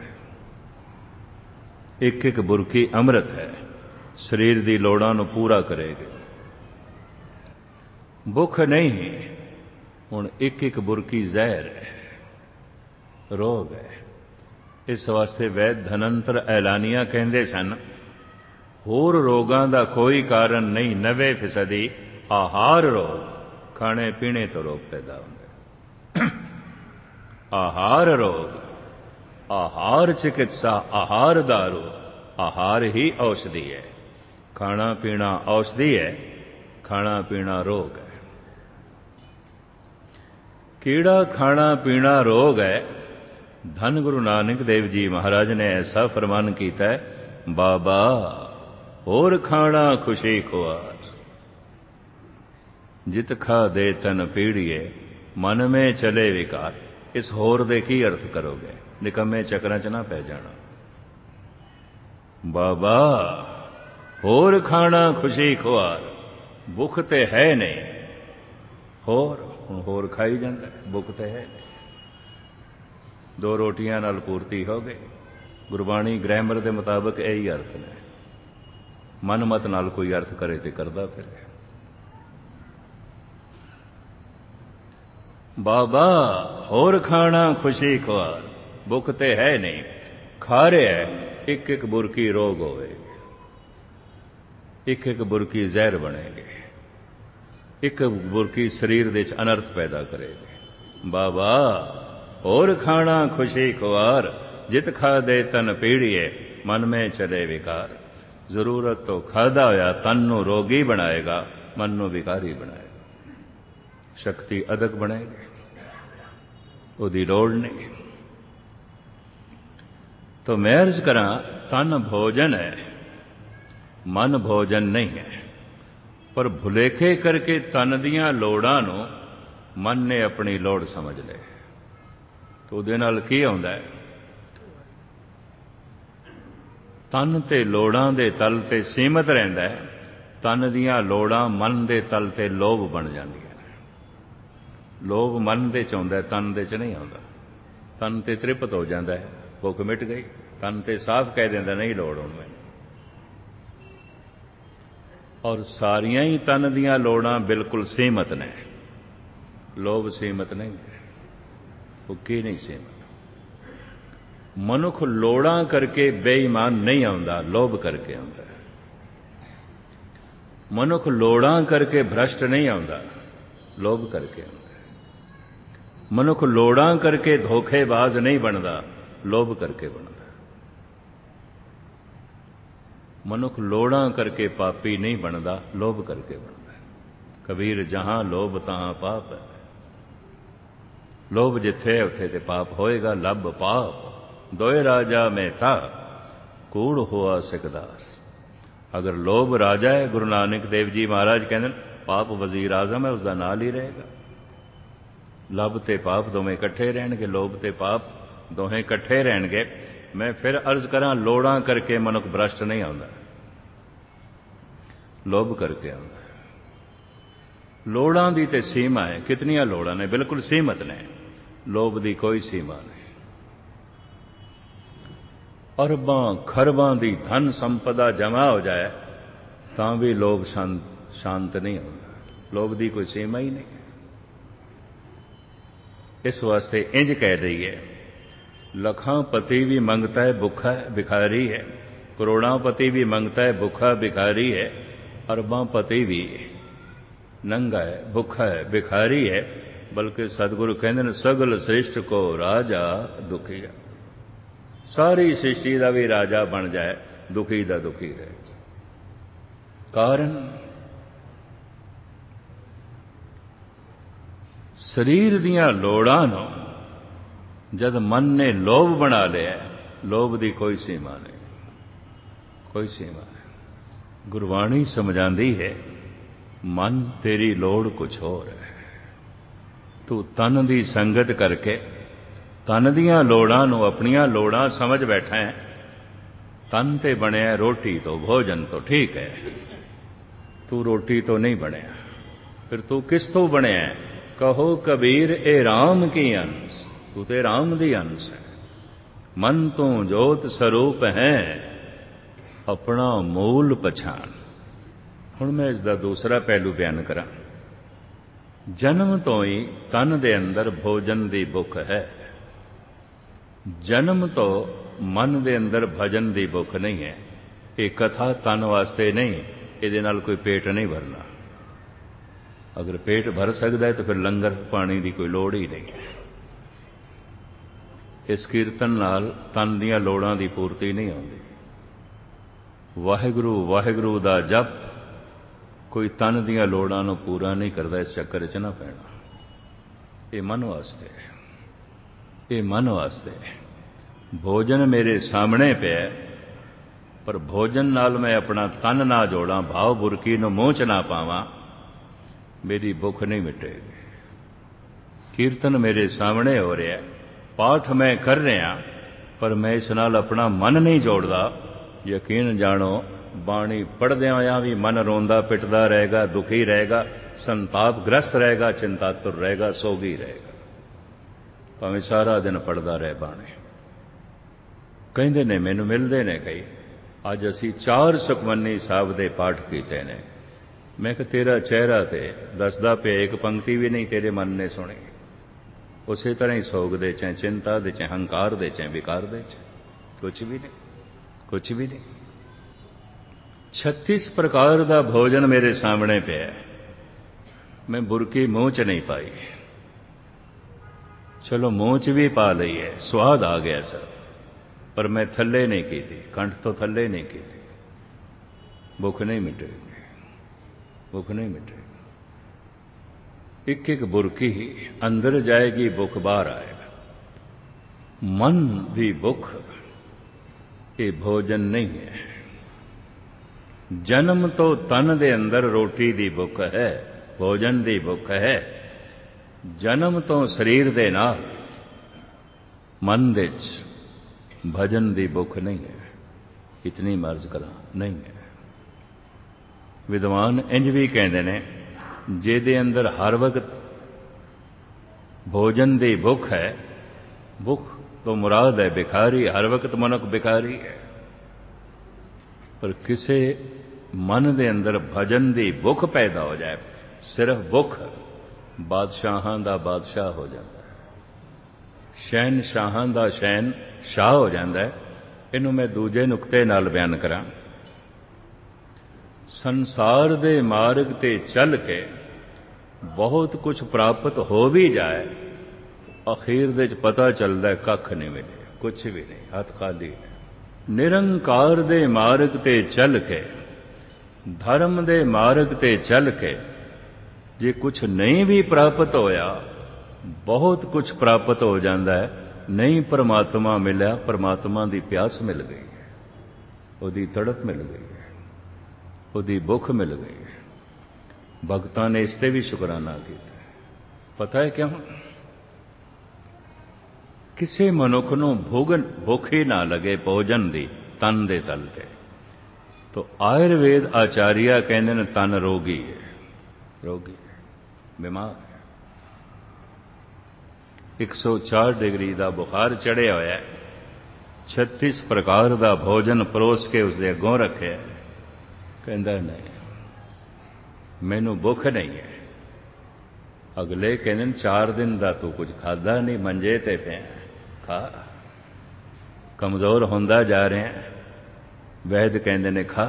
एक एक बुरकी अमृत है, शरीर की लोड़ां नूं पूरा करेगी। भुख नहीं, हुण एक एक बुरकी जहर है, रोग है। इस वास्ते वैद धनंतर ऐलानिया कहते सन, ਹੋਰ ਰੋਗਾਂ ਦਾ ਕੋਈ ਕਾਰਨ ਨਹੀਂ। ਨਵੇਂ ਫੀਸਦੀ ਆਹਾਰ ਰੋਗ, ਖਾਣੇ ਪੀਣੇ ਤੋਂ ਰੋਗ ਪੈਦਾ ਹੁੰਦਾ। ਆਹਾਰ ਰੋਗ, ਆਹਾਰ ਚਿਕਿਤਸਾ, ਆਹਾਰ ਦਾਰੂ। ਆਹਾਰ ਹੀ ਔਸ਼ਧੀ ਹੈ। ਖਾਣਾ ਪੀਣਾ ਔਸ਼ਧੀ ਹੈ, ਖਾਣਾ ਪੀਣਾ ਰੋਗ ਹੈ। ਕਿਹੜਾ ਖਾਣਾ ਪੀਣਾ ਰੋਗ ਹੈ? ਧੰਨ ਗੁਰੂ ਨਾਨਕ ਦੇਵ ਜੀ ਮਹਾਰਾਜ ਨੇ ਐਸਾ ਫਰਮਾਨ ਕੀਤਾ ਹੈ, ਬਾਬਾ ਹੋਰ ਖਾਣਾ ਖੁਸ਼ੀ ਖੁਆਰ, ਜਿਤ ਖਾ ਦੇ ਤਨ ਪੀੜੀਏ, ਮਨ ਮੇ ਚਲੇ ਵਿਕਾਰ। ਇਸ ਹੋਰ ਦੇ ਕੀ ਅਰਥ ਕਰੋਗੇ? ਨਿਕੰਮੇ ਚੱਕਰਾਂ 'ਚ ਨਾ ਪੈ ਜਾਣਾ। ਬਾਬਾ ਹੋਰ ਖਾਣਾ ਖੁਸ਼ੀ ਖੁਆਰ, ਭੁੱਖ ਤੇ ਹੈ ਨਹੀਂ। ਹੋਰ ਹੁਣ ਹੋਰ ਖਾਈ ਜਾਂਦਾ, ਭੁੱਖ ਤੇ ਹੈ ਨਹੀਂ। ਦੋ ਰੋਟੀਆਂ ਨਾਲ ਪੂਰਤੀ ਹੋ ਗਈ। ਗੁਰਬਾਣੀ ਗ੍ਰੈਮਰ ਦੇ ਮੁਤਾਬਕ ਇਹੀ ਅਰਥ ਨੇ। ਮਨਮਤ ਨਾਲ ਕੋਈ ਅਰਥ ਕਰੇ ਤੇ ਕਰਦਾ ਫਿਰੇ। ਬਾਬਾ ਹੋਰ ਖਾਣਾ ਖੁਸ਼ੀ ਖੁਆਰ, ਭੁੱਖ ਤੇ ਹੈ ਨਹੀਂ। ਖਾ ਰਿਹਾ ਇੱਕ ਇੱਕ ਬੁਰਕੀ ਰੋਗ ਹੋਵੇਗੀ, ਇੱਕ ਇੱਕ ਬੁਰਕੀ ਜ਼ਹਿਰ ਬਣੇਗੀ, ਇੱਕ ਬੁਰਕੀ ਸਰੀਰ ਦੇ ਵਿੱਚ ਅਨਰਥ ਪੈਦਾ ਕਰੇਗੀ। ਬਾਬਾ ਹੋਰ ਖਾਣਾ ਖੁਸ਼ੀ ਖੁਆਰ, ਜਿਤ ਖਾਦੇ ਤਨ ਪੀੜੀਏ, ਮਨ ਮੇ ਚਲੇ ਵਿਕਾਰ। ਜ਼ਰੂਰਤ ਤੋਂ ਖਾਦਾ ਹੋਇਆ ਤਨ ਨੂੰ ਰੋਗੀ ਬਣਾਏਗਾ, ਮਨ ਨੂੰ ਵਿਕਾਰੀ ਬਣਾਏਗਾ। ਸ਼ਕਤੀ ਅਦਕ ਬਣੇਗੀ, ਉਹਦੀ ਲੋੜ ਨਹੀਂ। तो मैं अर्ज करा, तन भोजन है, मन भोजन नहीं है। पर भुलेखे करके तन दियां लोड़ां नूं मन ने अपनी लोड़ समझ ले, तो उहदे नाल की आउंदा है? तन ते लोड़ां दे तल ते सीमित रहिंदा है। तन दियां लोड़ां मन दे तल ते लोभ बन जांदियां ने। लोभ मन दे च आउंदा है, तन दे च नहीं आउंदा। तन ते तृप्त हो जांदा है, भुख मिट गई। तन ते साफ कह देंदा नहीं लोड़ हुण मैनूं। और सारियां ही तन दियां लोड़ां बिल्कुल सीमित ने। लोभ सीमित नहीं है, भुखी नहीं सीमित। मनुख लोड़ां करके बेईमान नहीं आउंदा, लोभ करके आउंदा। मनुख लोड़ां करके भ्रष्ट नहीं आउंदा, लोभ करके आउंदा। मनुख लोड़ां करके धोखेबाज नहीं बनदा, लोभ करके बनदा। मनुख लोड़ां करके पापी नहीं बनदा, लोभ करके बनदा। कबीर जहां लोभ तहां पाप है। लोभ जिथे है उथे ते पाप होएगा। लब पाप दोए राजा में था, कूड़ हुआ सिकदार। अगर लोभ राजा है, गुरु नानक देव जी महाराज कहते पाप वजीर आजम है, उसका नाल ही रहेगा। लब ते पाप दोवें इकट्ठे रहणगे, लोभ ते पाप दोहें इकट्ठे रहणगे। मैं फिर अर्ज करा, लोड़ां करके मनुख भ्रष्ट नहीं आउंदा, लोभ करके आउंदा। लोड़ां दी ते सीमा है। कितनियां लोड़ां ने? बिल्कुल सीमित ने। लोभ दी कोई सीमा नहीं। अरबां खरबां दी धन संपदा जमा हो जाए तां भी लोभ शांत शांत नहीं होता। लोभ दी कोई सीमा ही नहीं। इस वास्ते इंज कह रही है, लखां पति भी मंगता है भुखा है भिखारी है, करोड़ां पति भी मंगता है भुखा भिखारी है, अरबां पति भी नंगा है भुखा है भिखारी है। बल्कि सतगुरु कहते हैं, सगल श्रेष्ठ को राजा दुखी है। सारी सृष्टि का भी राजा बन जाए, दुखी दा दुखी रहे। कारण शरीर दियां लोड़ां नूं जद मन ने लोभ बना लिया, लोभ की कोई सीमा नहीं, कोई सीमा नहीं। गुरबाणी समझाती है, मन तेरी लोड़ कुछ होर है। तू तन की संगत करके तन दियां लोड़ां नूं अपनियां लोड़ां समझ बैठा है। तन ते बनया रोटी तो भोजन तो ठीक है, तू रोटी तो नहीं बनया, फिर तू किस तो बनया? कहो कबीर ए राम की अंश, तू ते राम दी अंश है। मन तू जोत स्वरूप है, अपना मूल पछाण। हुण मैं इसका दूसरा पहलू बयान करा। जन्म तो ही तन दे अंदर भोजन की भुख है। जन्म तो मन दे अंदर भजन की भुख नहीं है। ਇਹ ਕਥਾ ਤਨ ਵਾਸਤੇ ਨਹੀਂ, ਇਹਦੇ ਨਾਲ ਕੋਈ ਪੇਟ ਨਹੀਂ ਭਰਨਾ। ਅਗਰ ਪੇਟ ਭਰ ਸਕਦਾ ਹੈ ਤਾਂ ਫਿਰ ਲੰਗਰ ਪਾਣੀ ਦੀ ਕੋਈ ਲੋੜ ਹੀ ਨਹੀਂ। ਇਸ ਕੀਰਤਨ ਨਾਲ ਤਨ ਦੀਆਂ ਲੋੜਾਂ ਦੀ ਪੂਰਤੀ ਨਹੀਂ ਆਉਂਦੀ। ਵਾਹਿਗੁਰੂ ਵਾਹਿਗੁਰੂ ਦਾ ਜਪ ਕੋਈ ਤਨ ਦੀਆਂ ਲੋੜਾਂ ਨੂੰ ਪੂਰਾ ਨਹੀਂ ਕਰਦਾ। ਇਸ ਚੱਕਰ 'ਚ ਨਾ ਪੈਣਾ। ਇਹ ਮਨ ਵਾਸਤੇ, ਇਹ ਮਨ ਵਾਸਤੇ। ਭੋਜਨ ਮੇਰੇ ਸਾਹਮਣੇ ਪਿਆ, ਪਰ ਭੋਜਨ ਨਾਲ ਮੈਂ ਆਪਣਾ ਤਨ ਨਾ ਜੋੜਾਂ, ਭਾਵ ਬੁਰਕੀ ਨੂੰ ਮੂੰਹ 'ਚ ਨਾ ਪਾਵਾਂ, ਮੇਰੀ ਭੁੱਖ ਨਹੀਂ ਮਿਟੇਗੀ। ਕੀਰਤਨ ਮੇਰੇ ਸਾਹਮਣੇ ਹੋ ਰਿਹਾ, ਪਾਠ ਮੈਂ ਕਰ ਰਿਹਾ, ਪਰ ਮੈਂ ਇਸ ਨਾਲ ਆਪਣਾ ਮਨ ਨਹੀਂ ਜੋੜਦਾ। ਯਕੀਨ ਜਾਣੋ, ਬਾਣੀ ਪੜ੍ਹਦਿਆਂ ਹੋਇਆਂ ਵੀ ਮਨ ਰੋਂਦਾ ਪਿੱਟਦਾ ਰਹੇਗਾ, ਦੁਖੀ ਰਹੇਗਾ, ਸੰਤਾਪਗ੍ਰਸਤ ਰਹੇਗਾ, ਚਿੰਤਾਤੁਰ ਰਹੇਗਾ, ਸੋਗੀ ਰਹੇਗਾ, ਭਾਵੇਂ ਸਾਰਾ ਦਿਨ ਪੜ੍ਹਦਾ ਰਹੇ ਬਾਣੀ। ਕਹਿੰਦੇ ਨੇ, ਮੈਨੂੰ ਮਿਲਦੇ ਨੇ ਕਈ, ਅੱਜ ਅਸੀਂ ਚਾਰ ਸੁਖਮਨੀ ਸਾਹਿਬ ਦੇ ਪਾਠ ਕੀਤੇ ਨੇ। ਮੈਂ ਕਿਹਾ ਤੇਰਾ ਚਿਹਰਾ ਤੇ ਦੱਸਦਾ ਪਿਆ ਇੱਕ ਪੰਕਤੀ ਵੀ ਨਹੀਂ ਤੇਰੇ ਮਨ ਨੇ ਸੁਣੀ। ਉਸੇ ਤਰ੍ਹਾਂ ਹੀ ਸੋਗ ਦੇ ਚ, ਚਿੰਤਾ ਦੇ ਚ, ਹੰਕਾਰ ਦੇ ਚ, ਵਿਕਾਰ ਦੇ ਚ, ਕੁਛ ਵੀ ਨਹੀਂ, ਕੁਛ ਵੀ ਨਹੀਂ। ਛੱਤੀਸ ਪ੍ਰਕਾਰ ਦਾ ਭੋਜਨ ਮੇਰੇ ਸਾਹਮਣੇ ਪਿਆ, ਮੈਂ ਬੁਰਕੀ ਮੂੰਹ 'ਚ ਨਹੀਂ ਪਾਈ। ਚਲੋ ਮੂੰਹ 'ਚ ਵੀ ਪਾ ਲਈ ਹੈ, ਸਵਾਦ ਆ ਗਿਆ ਸਰ, ਪਰ ਮੈਂ ਥੱਲੇ ਨਹੀਂ ਕੀਤੀ, ਕੰਠ ਤੋਂ ਥੱਲੇ ਨਹੀਂ ਕੀਤੀ। ਭੁੱਖ ਨਹੀਂ ਮਿਟੇਗੀ, ਭੁੱਖ ਨਹੀਂ ਮਿਟੇਗੀ। ਇੱਕ ਇੱਕ ਬੁਰਕੀ ਅੰਦਰ ਜਾਏਗੀ, ਭੁੱਖ ਬਾਹਰ ਆਏਗਾ। ਮਨ ਦੀ ਭੁੱਖ ਇਹ ਭੋਜਨ ਨਹੀਂ ਹੈ। ਜਨਮ ਤੋਂ ਤਨ ਦੇ ਅੰਦਰ ਰੋਟੀ ਦੀ ਭੁੱਖ ਹੈ, ਭੋਜਨ ਦੀ ਭੁੱਖ ਹੈ। ਜਨਮ ਤੋਂ ਸਰੀਰ ਦੇ ਨਾਲ ਮਨ ਦੇ 'ਚ ਭਜਨ ਦੀ ਭੁੱਖ ਨਹੀਂ ਹੈ। ਇਤਨੀ ਮਰਜ਼ ਕਰਾਂ, ਨਹੀਂ ਹੈ। ਵਿਦਵਾਨ ਇੰਜ ਵੀ ਕਹਿੰਦੇ ਨੇ, ਜਿਹਦੇ ਅੰਦਰ ਹਰ ਵਕਤ ਭੋਜਨ ਦੀ ਭੁੱਖ ਹੈ, ਭੁੱਖ ਤੋਂ ਮੁਰਾਦ ਹੈ ਬਿਖਾਰੀ, ਹਰ ਵਕਤ ਮਨੁੱਖ ਬਿਖਾਰੀ ਹੈ। ਪਰ ਕਿਸੇ ਮਨ ਦੇ ਅੰਦਰ ਭਜਨ ਦੀ ਭੁੱਖ ਪੈਦਾ ਹੋ ਜਾਏ, ਸਿਰਫ ਭੁੱਖ, ਬਾਦਸ਼ਾਹਾਂ ਦਾ ਬਾਦਸ਼ਾਹ ਹੋ ਜਾਂਦਾ ਹੈ, ਸ਼ਹਿਨਸ਼ਾਹਾਂ ਦਾ ਸ਼ਹਿਨ ਸ਼ਾਹ ਹੋ ਜਾਂਦਾ ਹੈ। ਇਹਨੂੰ ਮੈਂ ਦੂਜੇ ਨੁਕਤੇ ਨਾਲ ਬਿਆਨ ਕਰਾਂ। ਸੰਸਾਰ ਦੇ ਮਾਰਗ ਤੇ ਚੱਲ ਕੇ ਬਹੁਤ ਕੁਝ ਪ੍ਰਾਪਤ ਹੋ ਵੀ ਜਾਏ, ਅਖੀਰ ਦੇ 'ਚ ਪਤਾ ਚੱਲਦਾ ਕੱਖ ਨਹੀਂ ਮਿਲਿਆ, ਕੁਛ ਵੀ ਨਹੀਂ, ਹੱਥ ਖਾਲੀ ਨੇ। ਨਿਰੰਕਾਰ ਦੇ ਮਾਰਗ ਤੇ ਚੱਲ ਕੇ, ਧਰਮ ਦੇ ਮਾਰਗ ਤੇ ਚੱਲ ਕੇ ਜੇ ਕੁਛ ਨਹੀਂ ਵੀ ਪ੍ਰਾਪਤ ਹੋਇਆ, ਬਹੁਤ ਕੁਛ ਪ੍ਰਾਪਤ ਹੋ ਜਾਂਦਾ ਹੈ। ਨਹੀਂ ਪਰਮਾਤਮਾ ਮਿਲਿਆ, ਪਰਮਾਤਮਾ ਦੀ ਪਿਆਸ ਮਿਲ ਗਈ ਹੈ, ਉਹਦੀ ਤੜਪ ਮਿਲ ਗਈ ਹੈ, ਉਹਦੀ ਭੁੱਖ ਮਿਲ ਗਈ ਹੈ। ਭਗਤਾਂ ਨੇ ਇਸ ਤੇ ਵੀ ਸ਼ੁਕਰਾਨਾ ਕੀਤਾ। ਪਤਾ ਹੈ ਕਿਉਂ? ਕਿਸੇ ਮਨੁੱਖ ਨੂੰ ਭੋਗਨ ਭੁੱਖ ਹੀ ਨਾ ਲੱਗੇ ਭੋਜਨ ਦੀ ਤਨ ਦੇ ਤਲ ਤੇ, ਤੋ ਆਯੁਰਵੇਦ ਆਚਾਰੀਆ ਕਹਿੰਦੇ ਨੇ ਤਨ ਰੋਗੀ ਹੈ, ਰੋਗੀ ਹੈ, ਬਿਮਾਰ ਹੈ। ਇੱਕ ਸੌ ਚਾਰ ਡਿਗਰੀ ਦਾ ਬੁਖਾਰ ਚੜ੍ਹਿਆ ਹੋਇਆ, ਛੱਤੀਸ ਪ੍ਰਕਾਰ ਦਾ ਭੋਜਨ ਪਰੋਸ ਕੇ ਉਸਦੇ ਅੱਗੋਂ ਰੱਖਿਆ, ਕਹਿੰਦਾ ਨਹੀਂ ਮੈਨੂੰ ਭੁੱਖ ਨਹੀਂ ਹੈ। ਅਗਲੇ ਕਹਿੰਦੇ ਨੇ ਚਾਰ ਦਿਨ ਦਾ ਤੂੰ ਕੁਝ ਖਾਦਾ ਨਹੀਂ, ਮੰਜੇ ਤੇ ਪਿਆ, ਖਾ, ਕਮਜ਼ੋਰ ਹੁੰਦਾ ਜਾ ਰਿਹਾ। ਵੈਦ ਕਹਿੰਦੇ ਨੇ ਖਾ,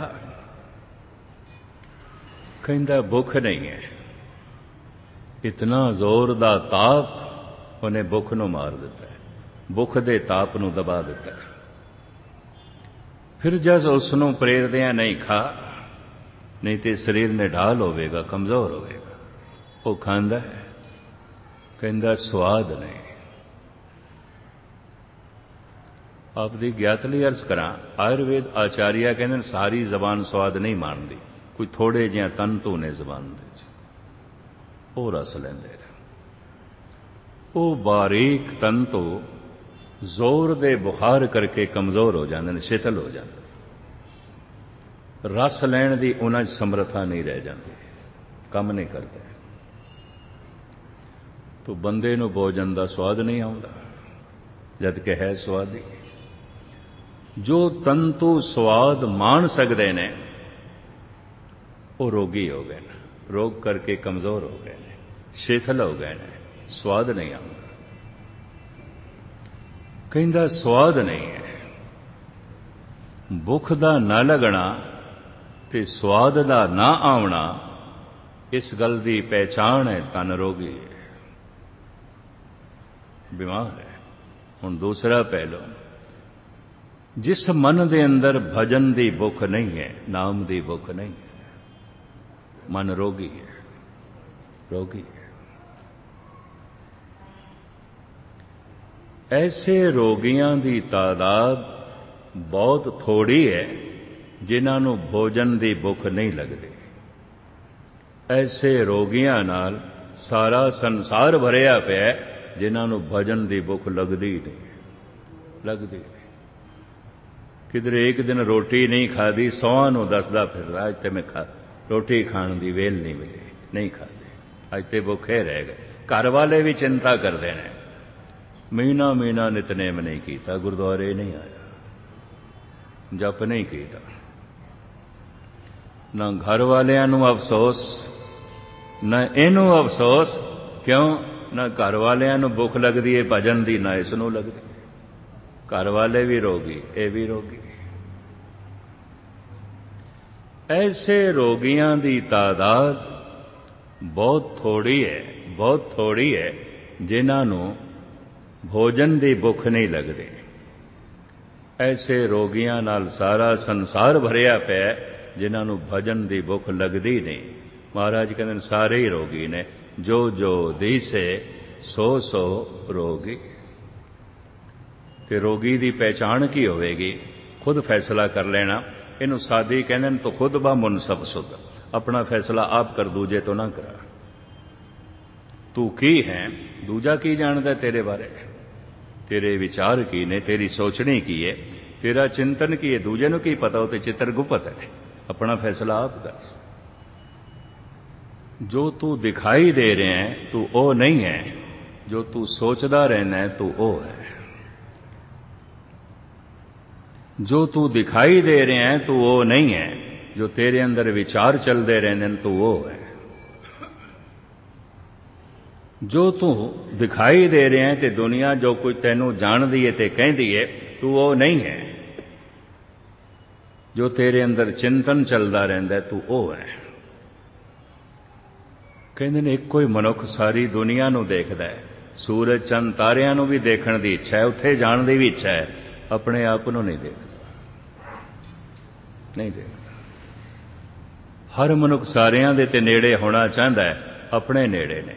ਕਹਿੰਦਾ ਭੁੱਖ ਨਹੀਂ ਹੈ। ਇਤਨਾ ਜ਼ੋਰ ਦਾ ਤਾਪ ਉਹਨੇ ਭੁੱਖ ਨੂੰ ਮਾਰ ਦਿੱਤਾ, ਭੁੱਖ ਦੇ ਤਾਪ ਨੂੰ ਦਬਾ ਦਿੱਤਾ। ਫਿਰ ਜਦ ਉਸ ਨੂੰ ਪ੍ਰੇਰਦੇ ਆ ਨਹੀਂ ਖਾ, ਨਹੀਂ ਤੇ ਸਰੀਰ ਨਿਢਾਲ ਹੋਵੇਗਾ, ਕਮਜ਼ੋਰ ਹੋਵੇਗਾ, ਉਹ ਖਾਂਦਾ ਹੈ, ਕਹਿੰਦਾ ਸਵਾਦ ਨਹੀਂ। ਆਪ ਦੀ ਗਿਆਤ ਲਈ ਅਰਜ਼ ਕਰਾਂ, ਆਯੁਰਵੇਦ ਆਚਾਰੀਆ ਕਹਿੰਦੇ ਸਾਰੀ ਜ਼ਬਾਨ ਸਵਾਦ ਨਹੀਂ ਮਾਣਦੀ, ਕੋਈ ਥੋੜੇ ਜਿਹਾ ਤੰਤੂ ਨੇ ਜ਼ਬਾਨ ਦੇ 'ਚ, ਉਹ ਰਸ ਲੈਂਦੇ ਨੇ। ਉਹ ਬਾਰੀਕ ਤੰਤੂ ਜ਼ੋਰ ਦੇ ਬੁਖਾਰ ਕਰਕੇ ਕਮਜ਼ੋਰ ਹੋ ਜਾਂਦੇ ਨੇ, ਸ਼ਿਥਲ ਹੋ ਜਾਂਦੇ, ਰਸ ਲੈਣ ਦੀ ਉਹਨਾਂ 'ਚ ਸਮਰੱਥਾ ਨਹੀਂ ਰਹਿ ਜਾਂਦੀ, ਕੰਮ ਨਹੀਂ ਕਰਦੇ। ਤੋ ਬੰਦੇ ਨੂੰ ਭੋਜਨ ਦਾ ਸਵਾਦ ਨਹੀਂ ਆਉਂਦਾ, ਜਦ ਕਿ ਹੈ ਸਵਾਦੀ। ਜੋ ਤੰਤੂ ਸਵਾਦ ਮਾਣ ਸਕਦੇ ਨੇ ਉਹ ਰੋਗੀ ਹੋ ਗਏ ਨੇ, ਰੋਗ ਕਰਕੇ ਕਮਜ਼ੋਰ ਹੋ ਗਏ ਨੇ, ਸ਼ਿਥਲ ਹੋ ਗਏ ਨੇ, ਸਵਾਦ ਨਹੀਂ ਆਉਂਦਾ। ਕਹਿੰਦਾ ਸਵਾਦ ਨਹੀਂ ਹੈ। भुख दा ना लगना ते स्वाद दा ना आवना, इस गल दी पहचान है तन रोगी है, बीमार है। हुण दूसरा पहलू, जिस मन दे अंदर भजन दी भुख नहीं है, नाम दी भुख नहीं है, मन रोगी है, रोगी है। ऐसे रोगियां दी तादाद बहुत थोड़ी है जिन्हां नूं भोजन दी भुख नहीं लगदी। ऐसे रोगियां नाल सारा संसार भरिया पिया जिन्हां नूं भजन दी भुख लगदी नहीं, लगदी नहीं। किधरे एक दिन रोटी नहीं खाधी, सौहां नूं दसदा फिरदा अज ते मैं खा रोटी खाण दी वेल नहीं मिली, नहीं खाधी, अज ते भुखे रह गए। घर वाले भी चिंता करते हैं, महीना महीना नितनेम नहीं कीता, गुरुद्वारे नहीं आया, जप नहीं कीता। ना घर वालियां नूं अफसोस, ना इनू अफसोस, क्यों? ना घर वालियां नूं भुख लगदी है भजन दी, ना इस नूं लगदी। घर वाले भी रोगी, ये भी रोगी। ऐसे रोगियां दी तादाद बहुत थोड़ी है, बहुत थोड़ी है जिन्हां नूं भोजन दी भुख नहीं लगदी। ऐसे रोगियां नाल सारा संसार भरिया पिया जिन्हां नूं भजन दी भुख लगदी नहीं। महाराज कहंदे सारे ही रोगी ने, जो जो दीसे सो सो रोगी। ते रोगी दी पहचान की होवेगी? खुद फैसला कर लेना। इनू सादी कहंदे ने, तो खुद बा मुनसब सुध, अपना फैसला आप कर, दूजे तो ना करा। तू की है, दूजा की जानदा तेरे बारे, तेरे विचार की ने, तेरी सोचनी की है, तेरा चिंतन की है, दूजे नूं की पता? हो ते चित्रगुप्त है, अपना फैसला आप कर। जो तू दिखाई दे रहे हैं तू ओ नहीं है, जो तू सोचदा रहना है तू ओ है। जो तू दिखाई दे रहे हैं तू वो नहीं है, जो तेरे अंदर विचार चलते रहने तू वो है। जो तू दिखाई दे रहे हैं ते दुनिया जो कुछ तेनू जानदी है ते कहदी है, तू वो नहीं है। जो तेरे अंदर चिंतन चलता रहता है तू वो है। कहते ने एक कोई मनुख सारी दुनिया नू देखदा है, सूरज चंद तारियां नू भी देखण दी इच्छा है, उत्थे जाण दी भी इच्छा है, अपने आप नू नहीं देखदा, नहीं देखदा। हर मनुख सारियां दे ते नेड़े होना चाहता है, अपने नेड़े नहीं।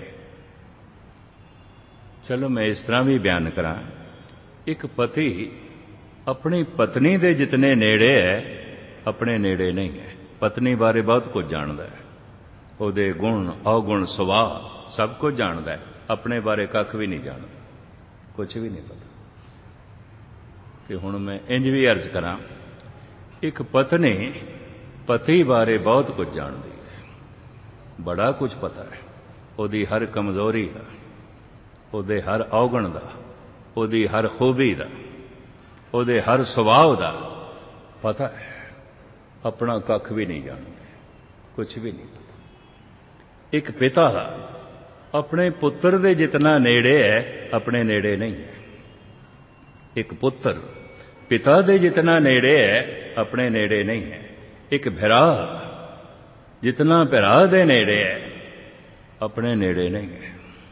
चलो मैं इस तरह भी बयान करा, एक पति अपनी पत्नी दे जितने नेड़े है अपने नेड़े नहीं है। पत्नी बारे बहुत कुछ जानता है, ਉਹਦੇ गुण अवगुण सुभाव सब कुछ जानता है, अपने बारे कख भी नहीं जानता, कुछ भी नहीं पता। तो हुण मैं इंज भी अर्ज करा, एक पत्नी पति बारे बहुत कुछ जानती है, बड़ा कुछ पता है, ਉਹਦੀ हर कमजोरी का, ਉਹਦੇ हर अवगुण का, ਉਹਦੀ हर खूबी का, ਉਹਦੇ हर सुभाव का पता है, अपना कख भी नहीं जानते, कुछ भी नहीं पता। एक पिता अपने पुत्र दे जितना नेड़े है अपने नेड़े नहीं है। एक पुत्र पिता दे जितना नेड़े है अपने नेड़े नहीं है। एक भरा जितना भरा दे नेड़े है अपने नेड़े नहीं है।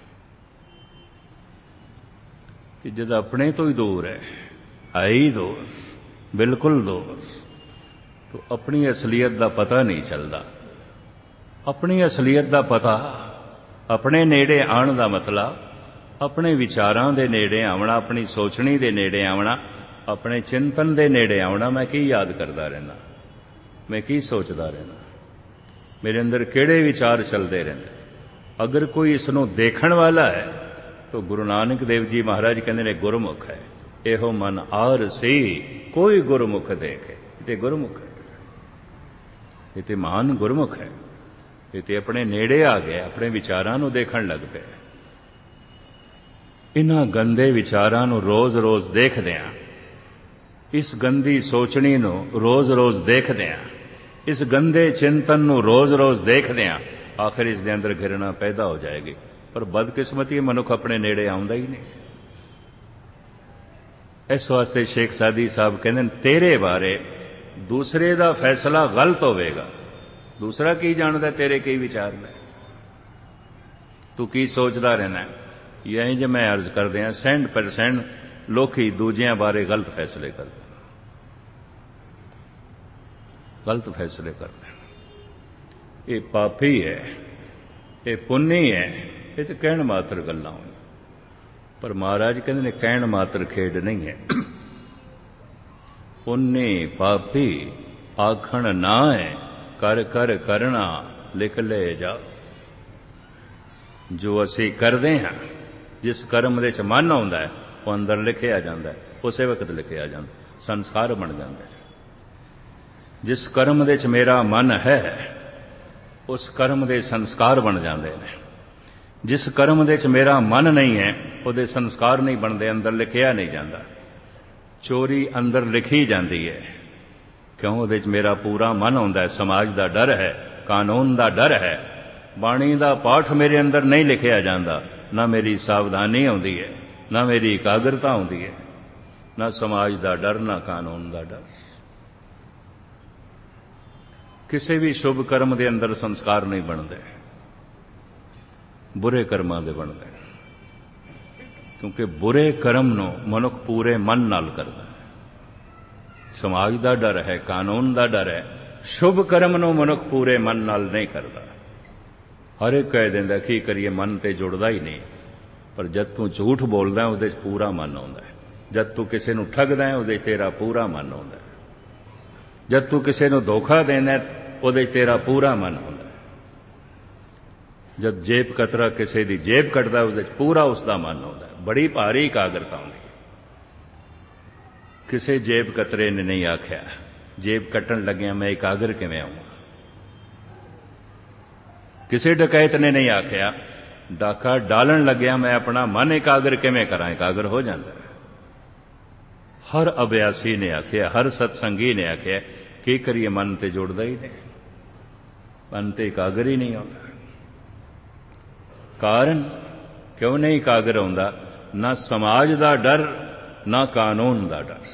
जब अपने तो ही दूर है, है ही दूर, बिल्कुल दूर, तो अपनी असलियत का पता नहीं चलता। अपनी असलियत का पता, अपने नेड़े आने का मतलब अपने विचारां दे नेड़े आवना, अपनी सोचनी दे नेड़े आवना, अपने चिंतन दे नेड़े आवना। मैं की याद करता रहना, मैं की सोचता रहना, मेरे अंदर किहड़े विचार चलते रहते। अगर कोई इसनों देखण वाला है तो गुरु नानक देव जी महाराज कहते ने गुरमुख है। एहो मन आर सी कोई गुरमुख देखे, ये गुरमुख है, ये तो महान गुरमुख है। ये तो अपने नेड़े आ गए, अपने विचारां नूं देखण लग पे। इन्हां गंदे विचारां नूं रोज रोज देखदिआं, इस गंदी सोचनी नूं रोज रोज देखदिआं, इस गंदे चिंतन नूं रोज रोज देखदिआं आखिर इस दे अंदर घृणा पैदा हो जाएगी। पर बदकिस्मती मनुख अपने नेड़े आउंदा ही नहीं। इस वास्ते शेख सादी साहब कहंदे तेरे बारे ਦੂਸਰੇ ਦਾ ਫੈਸਲਾ ਗਲਤ ਹੋਵੇਗਾ। ਦੂਸਰਾ ਕੀ ਜਾਣਦਾ ਤੇਰੇ ਕੀ ਵਿਚਾਰ ਨੇ, ਤੂੰ ਕੀ ਸੋਚਦਾ ਰਹਿਣਾ। ਯਹੀਂ ਜੇ ਮੈਂ ਅਰਜ਼ ਕਰਦੇ ਹਾਂ ਸੈਂਡ ਪਰਸੈਂਟ ਲੋਕੀ ਦੂਜਿਆਂ ਬਾਰੇ ਗਲਤ ਫੈਸਲੇ ਕਰਦੇ, ਗਲਤ ਫੈਸਲੇ ਕਰਦੇ। ਇਹ ਪਾਪੀ ਹੈ, ਇਹ ਪੁੰਨੀ ਹੈ, ਇਹ ਤਾਂ ਕਹਿਣ ਮਾਤਰ ਗੱਲਾਂ ਹੋਈਆਂ। ਪਰ ਮਹਾਰਾਜ ਕਹਿੰਦੇ ਨੇ ਕਹਿਣ ਮਾਤਰ ਖੇਡ ਨਹੀਂ ਹੈ। ਪੁੰਨੀ ਪਾਪੀ ਆਖਣ ਨਾ ਹੈ, ਕਰ ਕਰ ਕਰਨਾ ਲਿਖ ਲੈ ਜਾ। ਜੋ ਅਸੀਂ ਕਰਦੇ ਹਾਂ, ਜਿਸ ਕਰਮ ਦੇ ਚ ਮਨ ਆਉਂਦਾ ਹੈ ਉਹ ਅੰਦਰ ਲਿਖਿਆ ਜਾਂਦਾ ਹੈ, ਉਸੇ ਵਕਤ ਲਿਖਿਆ ਜਾਂਦਾ, ਸੰਸਕਾਰ ਬਣ ਜਾਂਦਾ। ਜਿਸ ਕਰਮ ਦੇ ਚ ਮੇਰਾ ਮਨ ਹੈ ਉਸ ਕਰਮ ਦੇ ਸੰਸਕਾਰ ਬਣ ਜਾਂਦੇ ਨੇ। ਜਿਸ ਕਰਮ ਦੇ ਚ ਮੇਰਾ ਮਨ ਨਹੀਂ ਹੈ ਉਹਦੇ ਸੰਸਕਾਰ ਨਹੀਂ ਬਣਦੇ, ਅੰਦਰ ਲਿਖਿਆ ਨਹੀਂ ਜਾਂਦਾ। ਚੋਰੀ ਅੰਦਰ ਲਿਖੀ ਜਾਂਦੀ ਹੈ, ਕਿਉਂ? ਉਹਦੇ ਚ ਮੇਰਾ ਪੂਰਾ ਮਨ ਆਉਂਦਾ ਹੈ, ਸਮਾਜ ਦਾ ਡਰ ਹੈ, ਕਾਨੂੰਨ ਦਾ ਡਰ ਹੈ। ਬਾਣੀ ਦਾ ਪਾਠ ਮੇਰੇ ਅੰਦਰ ਨਹੀਂ ਲਿਖਿਆ ਜਾਂਦਾ, ਨਾ ਮੇਰੀ ਸਾਵਧਾਨੀ ਆਉਂਦੀ ਹੈ, ਨਾ ਮੇਰੀ ਇਕਾਗਰਤਾ ਆਉਂਦੀ ਹੈ, ਨਾ ਸਮਾਜ ਦਾ ਡਰ, ਨਾ ਕਾਨੂੰਨ ਦਾ ਡਰ। ਕਿਸੇ ਵੀ ਸ਼ੁਭ ਕਰਮ ਦੇ ਅੰਦਰ ਸੰਸਕਾਰ ਨਹੀਂ ਬਣਦੇ, ਬੁਰੇ ਕਰਮਾਂ ਦੇ ਬਣਦੇ। ਕਿਉਂਕਿ ਬੁਰੇ ਕਰਮ ਨੂੰ ਮਨੁੱਖ ਪੂਰੇ ਮਨ ਨਾਲ ਕਰਦਾ ਹੈ। ਸਮਾਜ ਦਾ ਡਰ ਹੈ, ਕਾਨੂੰਨ ਦਾ ਡਰ ਹੈ। ਸ਼ੁਭ ਕਰਮ ਨੂੰ ਮਨੁੱਖ ਪੂਰੇ ਮਨ ਨਾਲ ਨਹੀਂ ਕਰਦਾ। ਹਰ ਇੱਕ ਕਹਿ ਦਿੰਦਾ ਕੀ ਕਰੀਏ, ਮਨ ਤੇ ਜੁੜਦਾ ਹੀ ਨਹੀਂ। ਪਰ ਜਦ ਤੂੰ ਝੂਠ ਬੋਲਦਾ ਉਹਦੇ 'ਚ ਪੂਰਾ ਮਨ ਆਉਂਦਾ ਹੈ। ਜਦ ਤੂੰ ਕਿਸੇ ਨੂੰ ਠੱਗਦਾ ਉਹਦੇ 'ਚ ਤੇਰਾ ਪੂਰਾ ਮਨ ਆਉਂਦਾ ਹੈ। ਜਦ ਤੂੰ ਕਿਸੇ ਨੂੰ ਧੋਖਾ ਦੇਂਦਾ ਉਹਦੇ 'ਚ ਤੇਰਾ ਪੂਰਾ ਮਨ ਆਉਂਦਾ ਹੈ। ਜਦ ਜੇਬ ਕਤਰਾ ਕਿਸੇ ਦੀ ਜੇਬ ਕੱਟਦਾ ਉਹਦੇ 'ਚ ਪੂਰਾ ਉਸ ਦਾ ਮਨ ਆਉਂਦਾ ਹੈ। ਬੜੀ ਭਾਰੀ ਇਕਾਗਰਤਾ ਆਉਂਦੀ ਹੈ। ਕਿਸੇ ਜੇਬ ਕਤਰੇ ਨੇ ਨਹੀਂ ਆਖਿਆ ਜੇਬ ਕੱਟਣ ਲੱਗਿਆ ਮੈਂ ਇਕਾਗਰ ਕਿਵੇਂ ਆਵਾਂ। ਕਿਸੇ ਡਕੈਤ ਨੇ ਨਹੀਂ ਆਖਿਆ ਡਾਕਾ ਡਾਲਣ ਲੱਗਿਆ ਮੈਂ ਆਪਣਾ ਮਨ ਇਕਾਗਰ ਕਿਵੇਂ ਕਰਾਂ। ਇਕਾਗਰ ਹੋ ਜਾਂਦਾ ਹੈ। ਹਰ ਅਭਿਆਸੀ ਨੇ ਆਖਿਆ, ਹਰ ਸਤਸੰਗੀ ਨੇ ਆਖਿਆ ਕੀ ਕਰੀਏ, ਮਨ ਤੇ ਜੁੜਦਾ ਹੀ ਨਹੀਂ, ਮਨ ਤੇ ਇਕਾਗਰ ਹੀ ਨਹੀਂ ਆਉਂਦਾ। ਕਾਰਨ ਕਿਉਂ ਨਹੀਂ ਇਕਾਗਰ ਆਉਂਦਾ? ਨਾ ਸਮਾਜ ਦਾ ਡਰ, ਨਾ ਕਾਨੂੰਨ ਦਾ ਡਰ।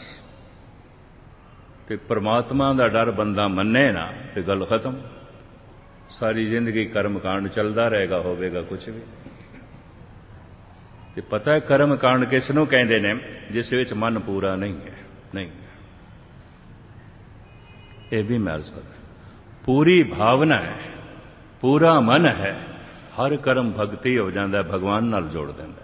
ਤੇ ਪਰਮਾਤਮਾ ਦਾ ਡਰ ਬੰਦਾ ਮੰਨੇ ਨਾ ਤੇ ਗੱਲ ਖਤਮ। ਸਾਰੀ ਜ਼ਿੰਦਗੀ ਕਰਮ ਕਾਂਡ ਚੱਲਦਾ ਰਹੇਗਾ, ਹੋਵੇਗਾ ਕੁਛ ਵੀ। ਤੇ ਪਤਾ ਹੈ ਕਰਮ ਕਾਂਡ ਕਿਸ ਨੂੰ ਕਹਿੰਦੇ ਨੇ? ਜਿਸ ਵਿੱਚ ਮਨ ਪੂਰਾ ਨਹੀਂ ਹੈ। ਨਹੀਂ, ਇਹ ਵੀ ਮੈਂ ਅਰਜ਼ ਕਰਦਾ, ਪੂਰੀ ਭਾਵਨਾ ਹੈ, ਪੂਰਾ ਮਨ ਹੈ, ਹਰ ਕਰਮ ਭਗਤੀ ਹੋ ਜਾਂਦਾ, ਭਗਵਾਨ ਨਾਲ ਜੋੜ ਦਿੰਦਾ।